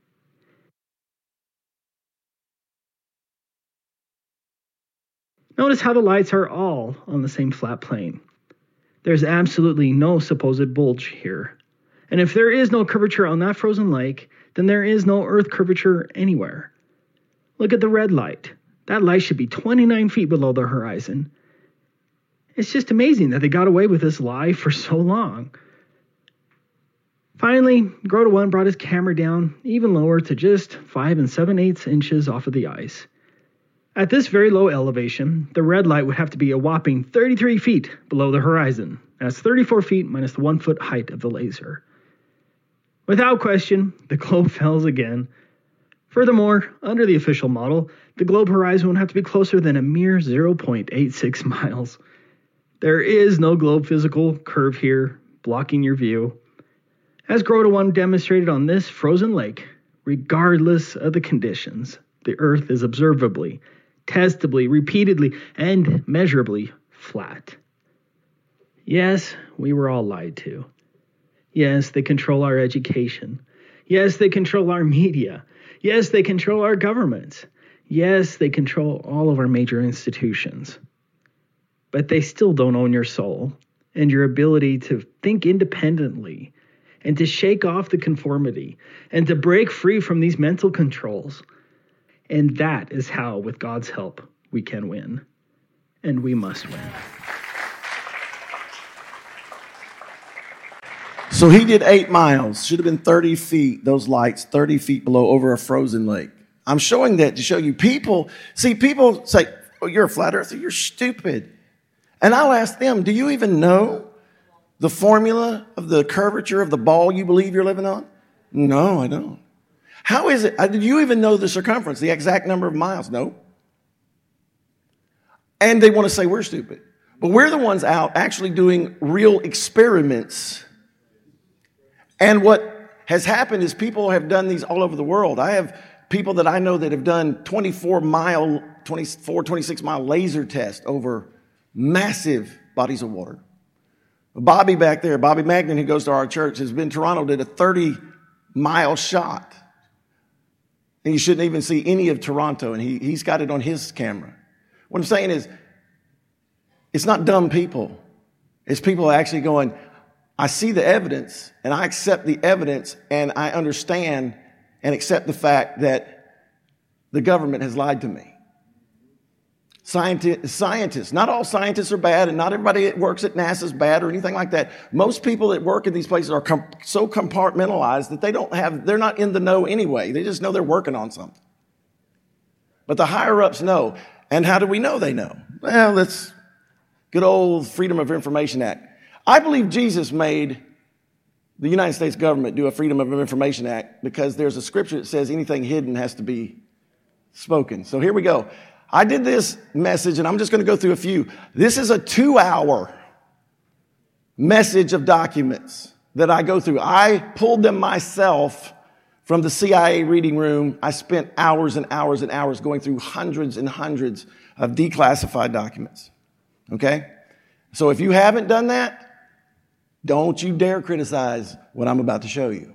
Notice how the lights are all on the same flat plane. There's absolutely no supposed bulge here. And if there is no curvature on that frozen lake, then there is no earth curvature anywhere. Look at the red light. That light should be 29 feet below the horizon. It's just amazing that they got away with this lie for so long. Finally, Grota One brought his camera down even lower to just 5 7/8 inches off of the ice. At this very low elevation, the red light would have to be a whopping 33 feet below the horizon. That's 34 feet minus the 1 foot height of the laser. Without question, the globe fails again. Furthermore, under the official model, the globe horizon would have to be closer than a mere 0.86 miles. There is no globe physical curve here, blocking your view. As Grota One demonstrated on this frozen lake, regardless of the conditions, the Earth is observably, testably, repeatedly, and measurably flat. Yes, we were all lied to. Yes, they control our education. Yes, they control our media. Yes, they control our governments. Yes, they control all of our major institutions. But they still don't own your soul and your ability to think independently and to shake off the conformity and to break free from these mental controls. And that is how, with God's help, we can win. And we must win. So he did 8 miles. Should have been 30 feet, those lights, 30 feet below over a frozen lake. I'm showing that to show you people say, oh, you're a flat earther, you're stupid. And I'll ask them, do you even know the formula of the curvature of the ball you believe you're living on? No, I don't. How is it? Do you even know the circumference, the exact number of miles? No. And they want to say we're stupid. But we're the ones out actually doing real experiments. And what has happened is people have done these all over the world. I have people that I know that have done 26 mile laser tests over massive bodies of water. Bobby back there, Bobby Magnan, who goes to our church, has been in Toronto, did a 30-mile shot. And you shouldn't even see any of Toronto, and he's got it on his camera. What I'm saying is, it's not dumb people. It's people actually going, I see the evidence, and I accept the evidence, and I understand and accept the fact that the government has lied to me. Scientists, not all scientists are bad, and not everybody that works at NASA is bad or anything like that. Most people that work in these places are so compartmentalized that they're not in the know anyway. They just know they're working on something. But the higher ups know. And how do we know they know? Well, that's good old Freedom of Information Act. I believe Jesus made the United States government do a Freedom of Information Act because there's a scripture that says anything hidden has to be spoken. So here we go. I did this message, and I'm just going to go through a few. This is a 2-hour message of documents that I go through. I pulled them myself from the CIA reading room. I spent hours and hours and hours going through hundreds and hundreds of declassified documents. Okay? So if you haven't done that, don't you dare criticize what I'm about to show you.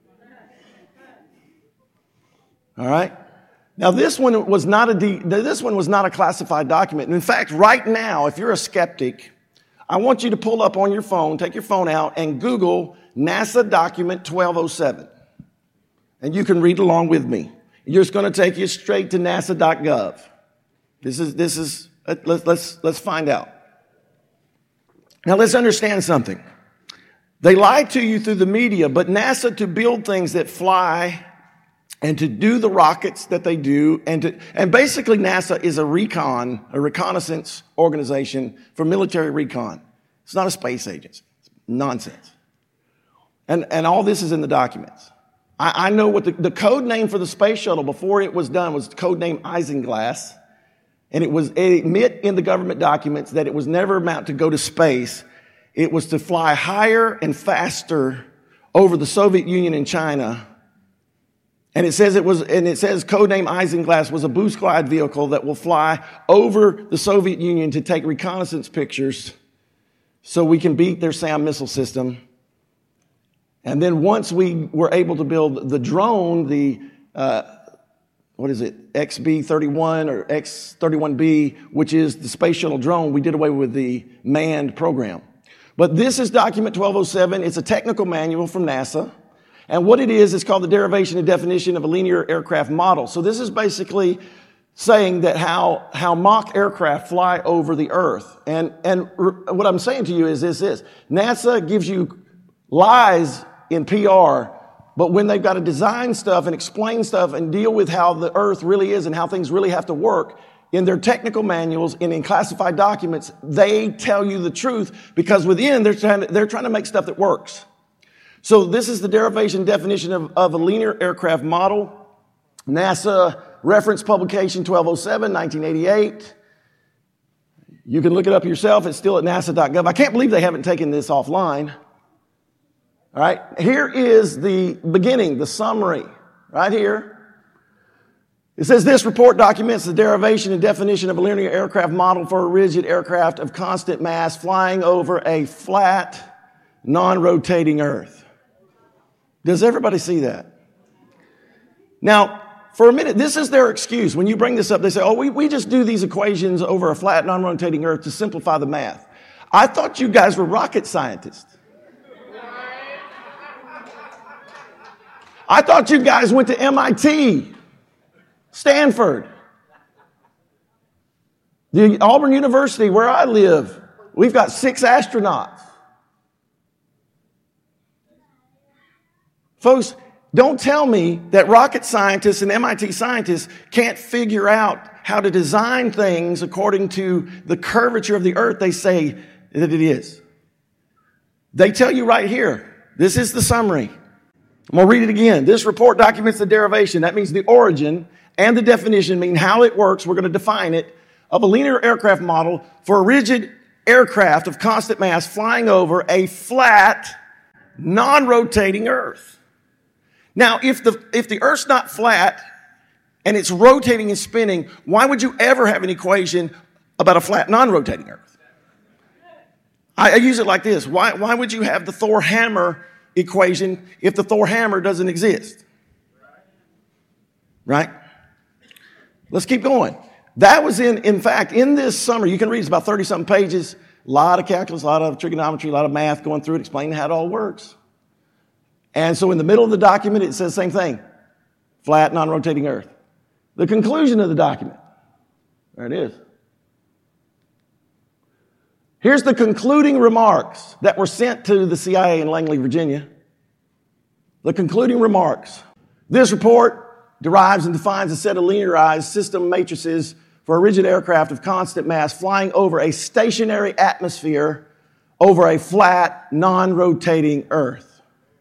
All right? Now, this one was not a classified document. And in fact, right now, if you're a skeptic, I want you to pull up on your phone, take your phone out, and Google NASA document 1207. And you can read along with me. It's going to take you straight to nasa.gov. Let's find out. Now, let's understand something. They lie to you through the media, but NASA, to build things that fly and to do the rockets that they do, and basically NASA is a reconnaissance organization for military recon. It's not a space agency. It's nonsense. And all this is in the documents. I know what the code name for the space shuttle before it was done was code name Isinglass. And it admit in the government documents that it was never meant to go to space. It was to fly higher and faster over the Soviet Union and China. And it says codename Isinglass was a boost glide vehicle that will fly over the Soviet Union to take reconnaissance pictures so we can beat their SAM missile system. And then once we were able to build the drone, the XB-31 or X-31B, which is the space shuttle drone, we did away with the manned program. But this is document 1207. It's a technical manual from NASA. And what it is called the derivation and definition of a linear aircraft model. So this is basically saying that how mock aircraft fly over the earth. And what I'm saying to you is this. NASA gives you lies in PR, but when they've got to design stuff and explain stuff and deal with how the earth really is and how things really have to work, in their technical manuals and in classified documents, they tell you the truth because within they're trying to make stuff that works. So this is the derivation definition of a linear aircraft model. NASA reference publication 1207, 1988. You can look it up yourself. It's still at nasa.gov. I can't believe they haven't taken this offline. All right. Here is the beginning, the summary, right here. It says this report documents the derivation and definition of a linear aircraft model for a rigid aircraft of constant mass flying over a flat, non-rotating Earth. Does everybody see that? Now, for a minute, this is their excuse. When you bring this up, they say, we just do these equations over a flat, non-rotating Earth to simplify the math. I thought you guys were rocket scientists. I thought you guys went to MIT, Stanford, the Auburn University where I live. We've got 6 astronauts. Folks, don't tell me that rocket scientists and MIT scientists can't figure out how to design things according to the curvature of the earth they say that it is. They tell you right here, this is the summary. I'm going to read it again. This report documents the derivation. That means the origin and the definition, mean how it works. We're going to define it, of a linear aircraft model for a rigid aircraft of constant mass flying over a flat, non-rotating Earth. Now, if the Earth's not flat and it's rotating and spinning, why would you ever have an equation about a flat, non-rotating Earth? I use it like this. Why would you have the Thor hammer equation if the Thor hammer doesn't exist? Right? Let's keep going. That was in fact, in this summary, you can read, it's about 30-something pages, a lot of calculus, a lot of trigonometry, a lot of math going through it, explaining how it all works. And so in the middle of the document, it says the same thing. Flat, non-rotating Earth. The conclusion of the document. There it is. Here's the concluding remarks that were sent to the CIA in Langley, Virginia. The concluding remarks. This report derives and defines a set of linearized system matrices for a rigid aircraft of constant mass flying over a stationary atmosphere over a flat, non-rotating Earth.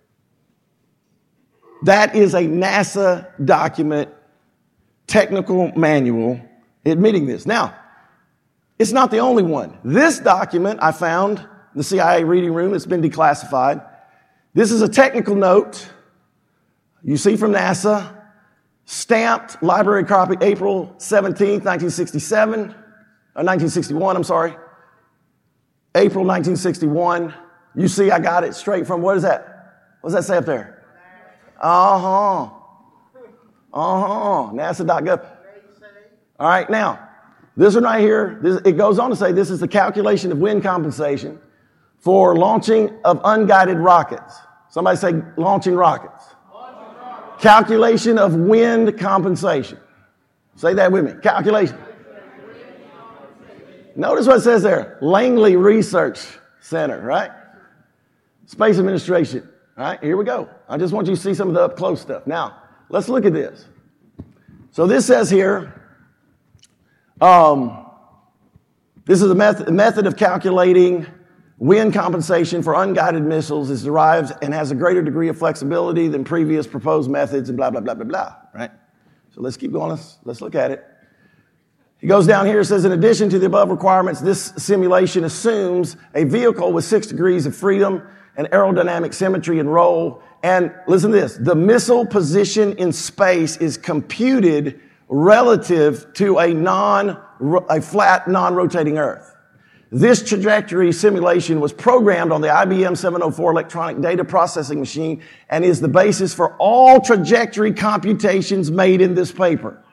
That is a NASA document, technical manual admitting this. Now, it's not the only one. This document I found in the CIA reading room. It's been declassified. This is a technical note you see from NASA, stamped library copy April 17th, 1961, I'm sorry. April 1961. You see I got it straight from, what is that? What does that say up there? NASA.gov. All right, now, this one right here, it goes on to say this is the calculation of wind compensation for launching of unguided rockets. Somebody say launching rockets. Calculation of wind compensation. Say that with me. Calculation. Notice what it says there. Langley Research Center, right? Space Administration. All right, here we go. I just want you to see some of the up-close stuff. Now, let's look at this. So this says here, this is a method of calculating wind compensation for unguided missiles is derived and has a greater degree of flexibility than previous proposed methods and blah, blah, blah, blah, blah, right? So let's keep going. Let's look at it. He goes down here, says, in addition to the above requirements, this simulation assumes a vehicle with 6 degrees of freedom and aerodynamic symmetry and roll. And listen to this. The missile position in space is computed relative to a flat, non-rotating Earth. This trajectory simulation was programmed on the IBM 704 electronic data processing machine and is the basis for all trajectory computations made in this paper.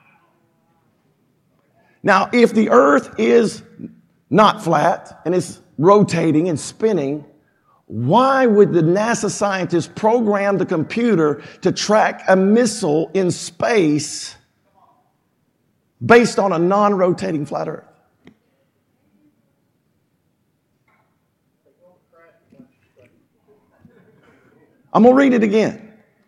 Now, if the Earth is not flat and is rotating and spinning, why would the NASA scientists program the computer to track a missile in space based on a non-rotating flat Earth? I'm going to read it again.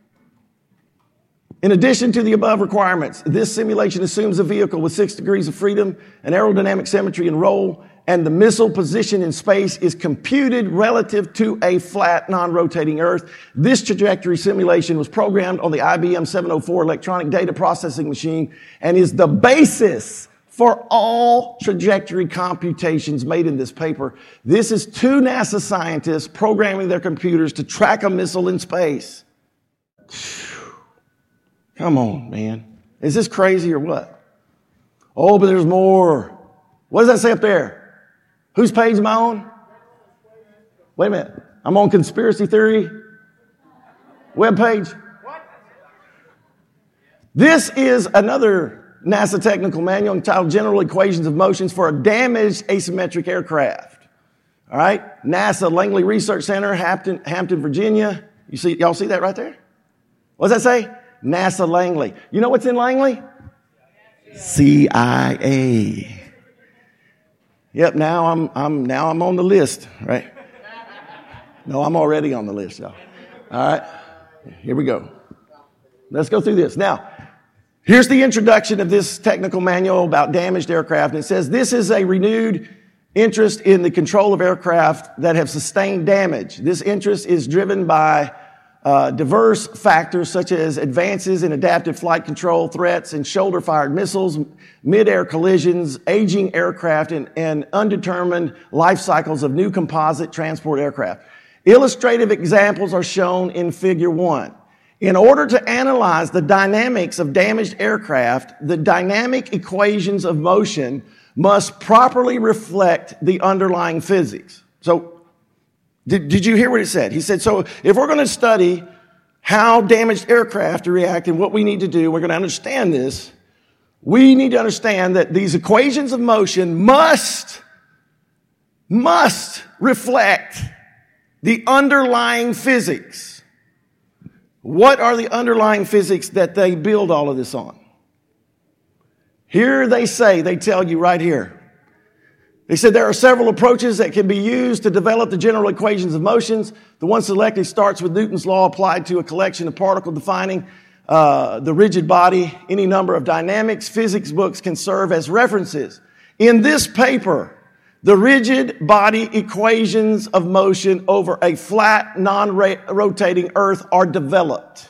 In addition to the above requirements, this simulation assumes a vehicle with 6 degrees of freedom and aerodynamic symmetry and roll, and the missile position in space is computed relative to a flat, non-rotating Earth. This trajectory simulation was programmed on the IBM 704 electronic data processing machine and is the basis for all trajectory computations made in this paper. This is 2 NASA scientists programming their computers to track a missile in space. Come on, man. Is this crazy or what? Oh, but there's more. What does that say up there? Whose page am I on? Wait a minute. I'm on Conspiracy Theory webpage. This is another NASA technical manual entitled General Equations of Motions for a Damaged Asymmetric Aircraft. All right? NASA Langley Research Center, Hampton, Virginia. Y'all see that right there? What does that say? NASA Langley. You know what's in Langley? CIA. Yep, now I'm on the list, right? No, I'm already on the list, y'all. All right? Here we go. Let's go through this. Now, here's the introduction of this technical manual about damaged aircraft. It says, this is a renewed interest in the control of aircraft that have sustained damage. This interest is driven by diverse factors such as advances in adaptive flight control, threats in shoulder-fired missiles, mid-air collisions, aging aircraft, and undetermined life cycles of new composite transport aircraft. Illustrative examples are shown in Figure 1. In order to analyze the dynamics of damaged aircraft, the dynamic equations of motion must properly reflect the underlying physics. So, did you hear what he said? He said, so if we're going to study how damaged aircraft react and what we need to do, we're going to understand this, we need to understand that these equations of motion must reflect the underlying physics. What are the underlying physics that they build all of this on? Here they tell you right here. They said there are several approaches that can be used to develop the general equations of motions. The one selected starts with Newton's law applied to a collection of particles defining the rigid body. Any number of dynamics physics books can serve as references. In this paper, the rigid body equations of motion over a flat, non-rotating Earth are developed.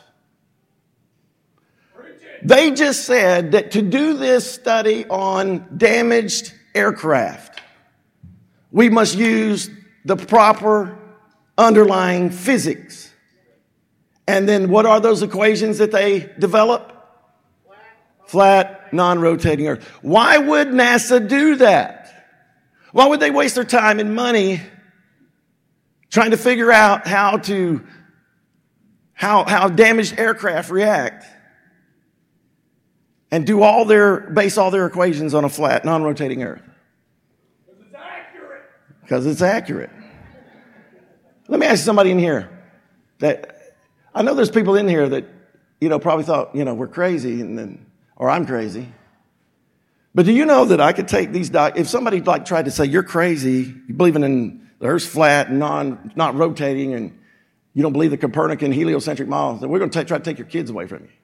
They just said that to do this study on damaged aircraft, we must use the proper underlying physics. And then what are those equations that they develop? Flat, non-rotating Earth. Why would NASA do that? Why would they waste their time and money trying to figure out how damaged aircraft react and base all their equations on a flat, non-rotating Earth? Because it's accurate. Let me ask somebody in here that I know there's people in here that probably thought we're crazy or I'm crazy. But do you know that I could take these if somebody tried to say you're crazy, you believe in the Earth's flat and not rotating, and you don't believe the Copernican heliocentric model, then we're going to try to take your kids away from you.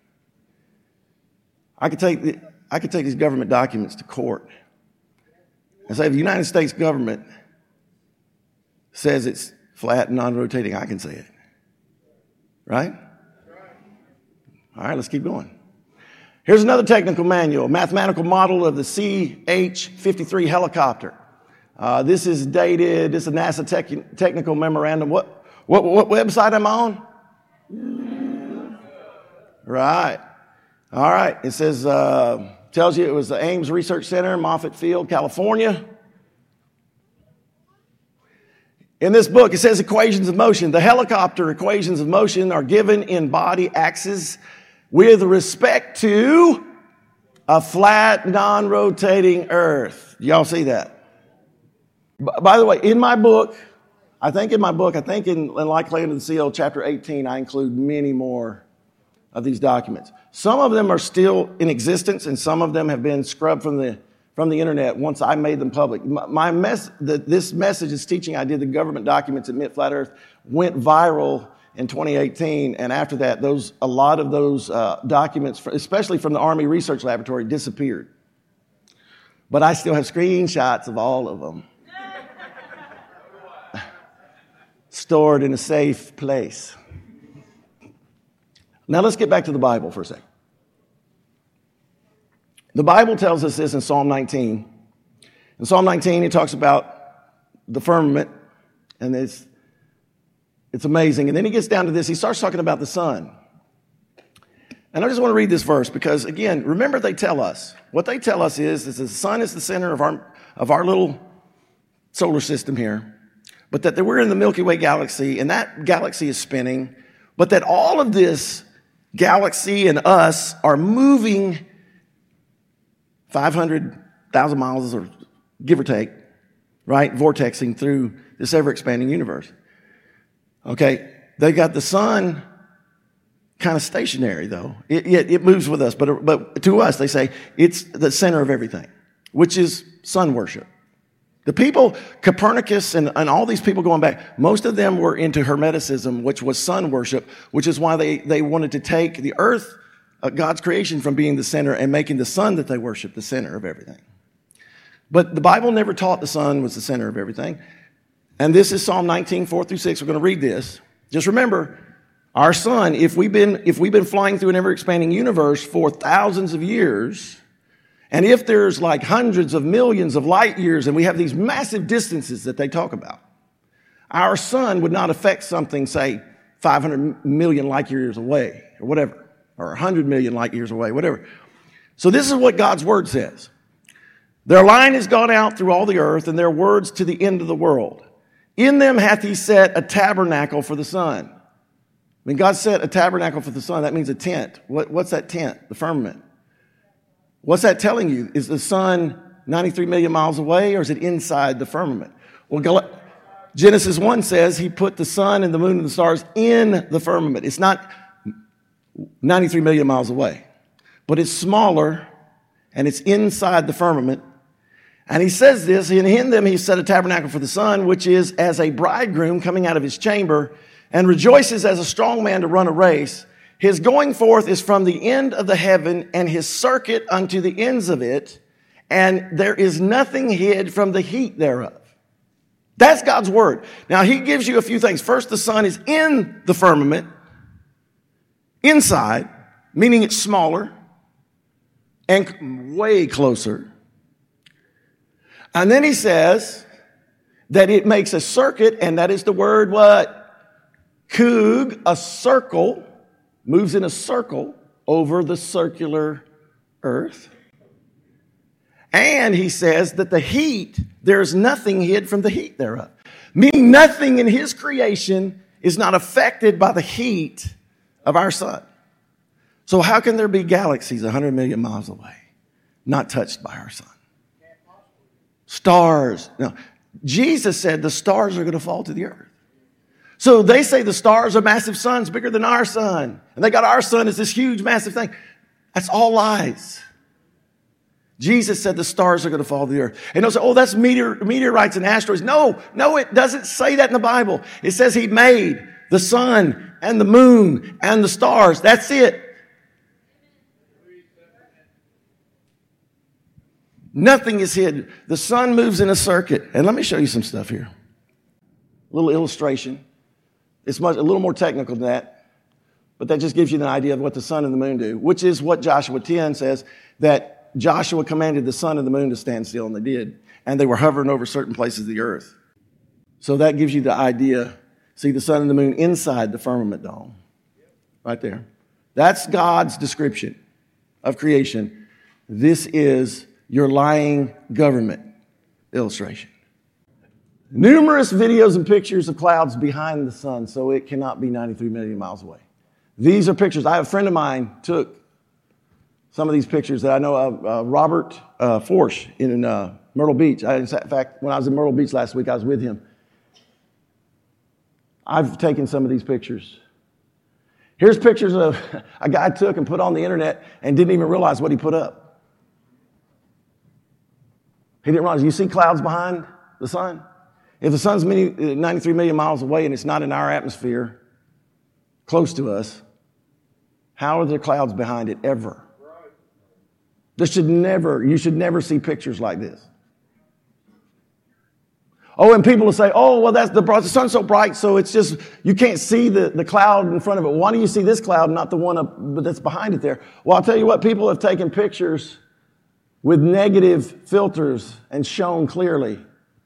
I could take these government documents to court and say if the United States government says it's flat and non-rotating, I can say it. Right? All right, let's keep going. Here's another technical manual, mathematical model of the CH-53 helicopter. This is dated, this is a NASA technical memorandum. What website am I on? Right. All right. It says, tells you it was the Ames Research Center, Moffett Field, California. In this book, it says equations of motion. The helicopter equations of motion are given in body axes with respect to a flat, non-rotating Earth. Y'all see that? By the way, in my book, I think in Like Land of the Seal, chapter 18, I include many more of these documents. Some of them are still in existence, and some of them have been scrubbed from the internet once I made them public. This message, this teaching I did, the government documents admit flat Earth, went viral in 2018, and after that, a lot of those documents, especially from the Army Research Laboratory, disappeared. But I still have screenshots of all of them stored in a safe place. Now let's get back to the Bible for a second. The Bible tells us this in Psalm 19. In Psalm 19, it talks about the firmament, and it's amazing. And then he gets down to this. He starts talking about the sun. And I just want to read this verse because, again, remember they tell us. What they tell us is the sun is the center of our little solar system here, but that we're in the Milky Way galaxy, and that galaxy is spinning, but that all of this galaxy and us are moving 500,000 miles, or give or take, right? Vortexing through this ever-expanding universe. Okay, they got the sun kind of stationary, though. It moves with us, but to us, they say it's the center of everything, which is sun worship. The people, Copernicus and all these people going back, most of them were into Hermeticism, which was sun worship, which is why they wanted to take the earth, God's creation, from being the center and making the sun that they worship the center of everything. But the Bible never taught the sun was the center of everything. And this is Psalm 19, 4 through 6. We're going to read this. Just remember, our sun, if we've been flying through an ever-expanding universe for thousands of years, and if there's like hundreds of millions of light years, and we have these massive distances that they talk about, our sun would not affect something, say, 500 million light years away, or whatever, or 100 million light years away, whatever. So this is what God's word says. Their line has gone out through all the earth, and their words to the end of the world. In them hath he set a tabernacle for the sun. When God set a tabernacle for the sun, that means a tent. What's that tent? The firmament. What's that telling you? Is the sun 93 million miles away, or is it inside the firmament? Well, Genesis 1 says he put the sun and the moon and the stars in the firmament. It's not 93 million miles away, but it's smaller and it's inside the firmament. And he says this, and in them he set a tabernacle for the sun, which is as a bridegroom coming out of his chamber, and rejoices as a strong man to run a race. His going forth is from the end of the heaven, and his circuit unto the ends of it, and there is nothing hid from the heat thereof. That's God's word. Now, he gives you a few things. First, the sun is in the firmament, inside, meaning it's smaller and way closer. And then he says that it makes a circuit, and that is the word what? Kug, a circle, moves in a circle over the circular earth. And he says that the heat, there's nothing hid from the heat thereof. Meaning nothing in his creation is not affected by the heat of our sun. So how can there be galaxies 100 million miles away, not touched by our sun? Stars. Now, Jesus said the stars are going to fall to the earth. So they say the stars are massive suns bigger than our sun. And they got our sun as this huge, massive thing. That's all lies. Jesus said the stars are going to fall to the earth. And they'll say, oh, that's meteorites and asteroids. No, it doesn't say that in the Bible. It says he made the sun and the moon and the stars. That's it. Nothing is hid. The sun moves in a circuit. And let me show you some stuff here. A little illustration. It's a little more technical than that. But that just gives you an idea of what the sun and the moon do, which is what Joshua 10 says, that Joshua commanded the sun and the moon to stand still, and they did. And they were hovering over certain places of the earth. So that gives you the idea. See the sun and the moon inside the firmament dome. Right there. That's God's description of creation. This is your lying government illustration. Numerous videos and pictures of clouds behind the sun, so it cannot be 93 million miles away. These are pictures. I have a friend of mine took some of these pictures that I know of. Robert Forsch in Myrtle Beach. In fact, when I was in Myrtle Beach last week, I was with him. I've taken some of these pictures. Here's pictures of a guy took and put on the internet and didn't even realize what he put up. He didn't realize. You see clouds behind the sun? If the sun's 93 million miles away and it's not in our atmosphere, close to us, how are there clouds behind it ever? You should never see pictures like this. Oh, and people will say, oh, well, the sun's so bright, so it's just, you can't see the cloud in front of it. Why do you see this cloud, not the one that's behind it there? Well, I'll tell you what, people have taken pictures with negative filters and shown clearly.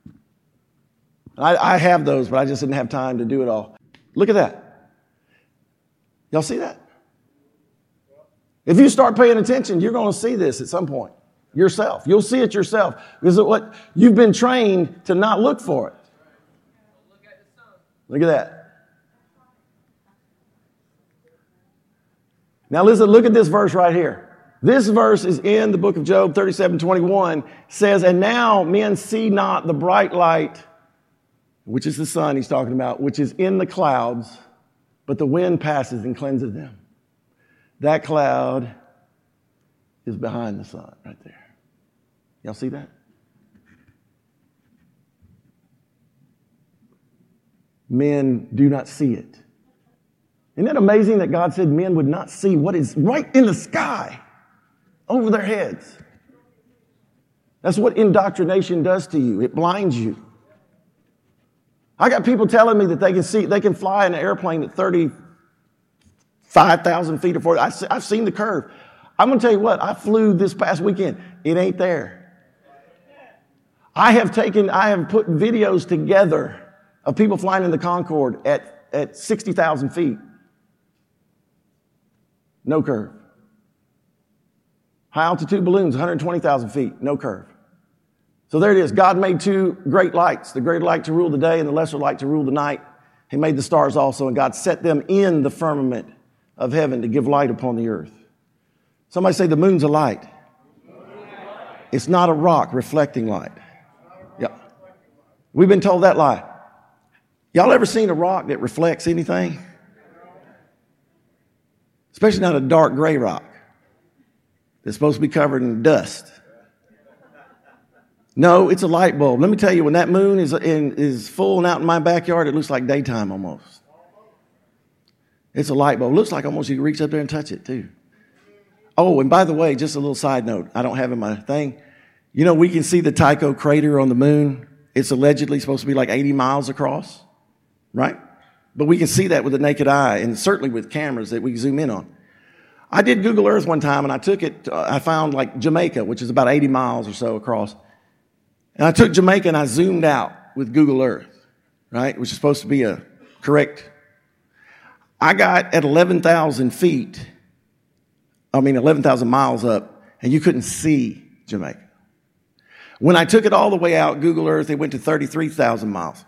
I have those, but I just didn't have time to do it all. Look at that. Y'all see that? If you start paying attention, you're going to see this at some point yourself. You'll see it yourself. Because what you've been trained to not look for it. Look at that. Now listen, look at this verse right here. This verse is in the book of Job 37:21. Says, and now men see not the bright light, which is the sun he's talking about, which is in the clouds, but the wind passes and cleanses them. That cloud is behind the sun right there. Y'all see that? Men do not see it. Isn't it amazing that God said men would not see what is right in the sky over their heads? That's what indoctrination does to you. It blinds you. I got people telling me that they can fly in an airplane at 35,000 feet or 40. I've seen the curve. I'm going to tell you what, I flew this past weekend. It ain't there. I have put videos together of people flying in the Concorde at 60,000 feet. No curve. High altitude balloons, 120,000 feet, no curve. So there it is. God made two great lights, the greater light to rule the day and the lesser light to rule the night. He made the stars also, and God set them in the firmament of heaven to give light upon the earth. Somebody say the moon's a light. It's not a rock reflecting light. Yeah. We've been told that lie. Y'all ever seen a rock that reflects anything? Especially not a dark gray rock that's supposed to be covered in dust. No, it's a light bulb. Let me tell you, when that moon is full and out in my backyard, it looks like daytime almost. It's a light bulb. It looks like almost you can reach up there and touch it too. Oh, and by the way, just a little side note. I don't have in my thing. You know, we can see the Tycho crater on the moon. It's allegedly supposed to be like 80 miles across, right? But we can see that with the naked eye, and certainly with cameras that we can zoom in on. I did Google Earth one time, and I found like Jamaica, which is about 80 miles or so across. And I took Jamaica and I zoomed out with Google Earth, right, which is supposed to be a correct. I got at 11,000 miles up, and you couldn't see Jamaica. When I took it all the way out, Google Earth, it went to 33,000 miles.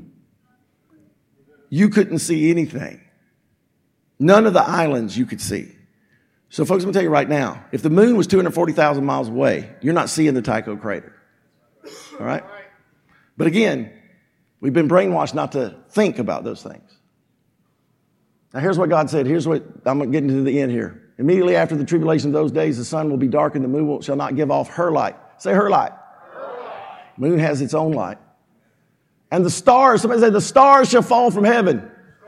You couldn't see anything. None of the islands you could see. So folks, I'm going to tell you right now, if the moon was 240,000 miles away, you're not seeing the Tycho crater. All right? But again, we've been brainwashed not to think about those things. Now here's what God said. Here's what I'm getting to the end here. Immediately after the tribulation of those days, the sun will be darkened, the moon shall not give off her light. Say her light. Her light. Moon has its own light. And the stars, somebody say, the stars shall fall from heaven.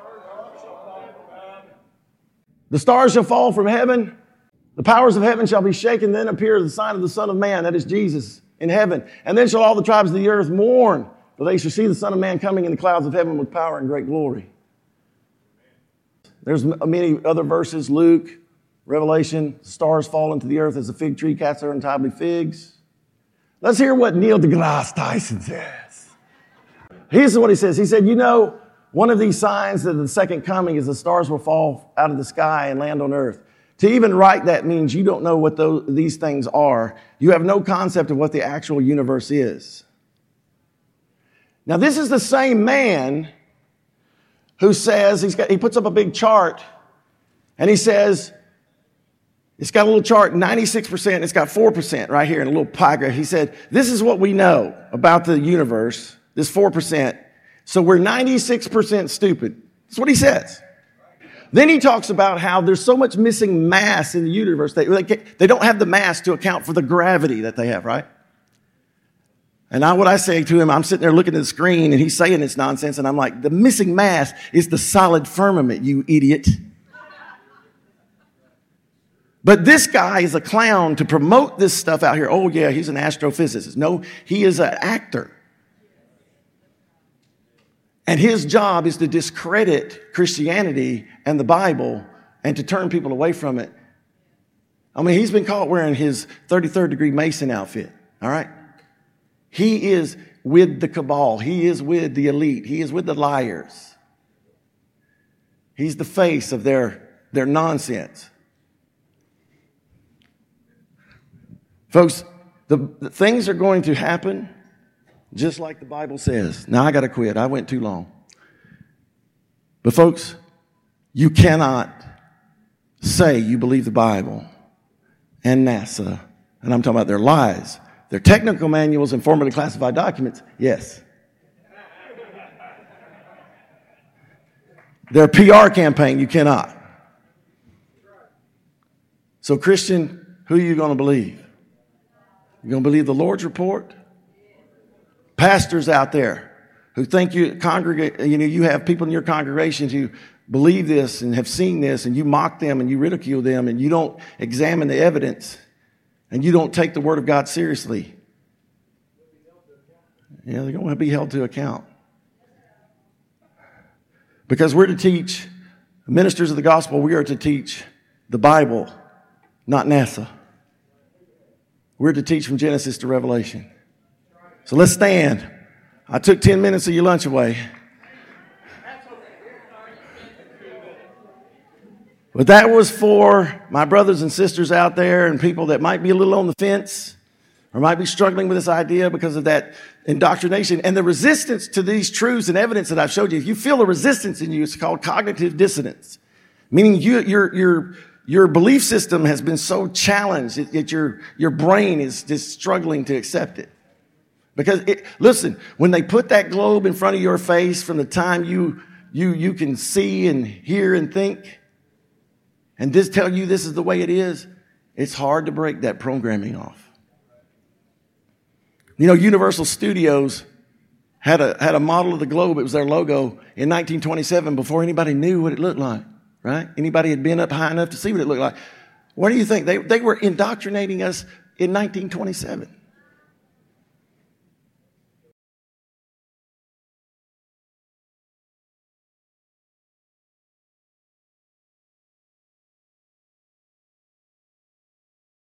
The stars shall fall from heaven. The powers of heaven shall be shaken. Then appears the sign of the Son of Man, that is Jesus, in heaven. And then shall all the tribes of the earth mourn, for they shall see the Son of Man coming in the clouds of heaven with power and great glory. There's many other verses, Luke, Revelation, stars fall into the earth as a fig tree, cats are untimely figs. Let's hear what Neil deGrasse Tyson says. Here's what he says. He said, you know, one of these signs of the second coming is the stars will fall out of the sky and land on earth. To even write that means you don't know what these things are. You have no concept of what the actual universe is. Now, this is the same man who says, he puts up a big chart, and he says, it's got a little chart, 96%, it's got 4% right here in a little pie graph. He said, this is what we know about the universe, this 4%. So we're 96% stupid. That's what he says. Then he talks about how there's so much missing mass in the universe. They don't have the mass to account for the gravity that they have, right? And what I say to him, I'm sitting there looking at the screen, and he's saying this nonsense, and I'm like, the missing mass is the solid firmament, you idiot. But this guy is a clown to promote this stuff out here. Oh, yeah, he's an astrophysicist. No, he is an actor. And his job is to discredit Christianity and the Bible and to turn people away from it. I mean, he's been caught wearing his 33rd degree Mason outfit, all right? He is with the cabal. He is with the elite. He is with the liars. He's the face of their nonsense. Folks, the things are going to happen just like the Bible says. Now, I got to quit. I went too long. But folks, you cannot say you believe the Bible and NASA, and I'm talking about their lies, their technical manuals and formally classified documents, yes. Their PR campaign, you cannot. So, Christian, who are you going to believe? You going to believe the Lord's report? Pastors out there who think you have people in your congregation who believe this and have seen this, and you mock them and you ridicule them and you don't examine the evidence and you don't take the Word of God seriously. Yeah, they're going to be held to account. Because we're to teach, ministers of the gospel, we are to teach the Bible, not NASA. We're to teach from Genesis to Revelation. So let's stand. I took 10 minutes of your lunch away. But that was for my brothers and sisters out there and people that might be a little on the fence or might be struggling with this idea because of that indoctrination and the resistance to these truths and evidence that I've showed you. If you feel a resistance in you, it's called cognitive dissonance, meaning your belief system has been so challenged that your brain is just struggling to accept it. Because listen, when they put that globe in front of your face from the time you can see and hear and think, and this tell you this is the way it is, it's hard to break that programming off. You know, Universal Studios had a model of the globe. It was their logo in 1927 before anybody knew what it looked like, right? Anybody had been up high enough to see what it looked like. What do you think? They were indoctrinating us in 1927.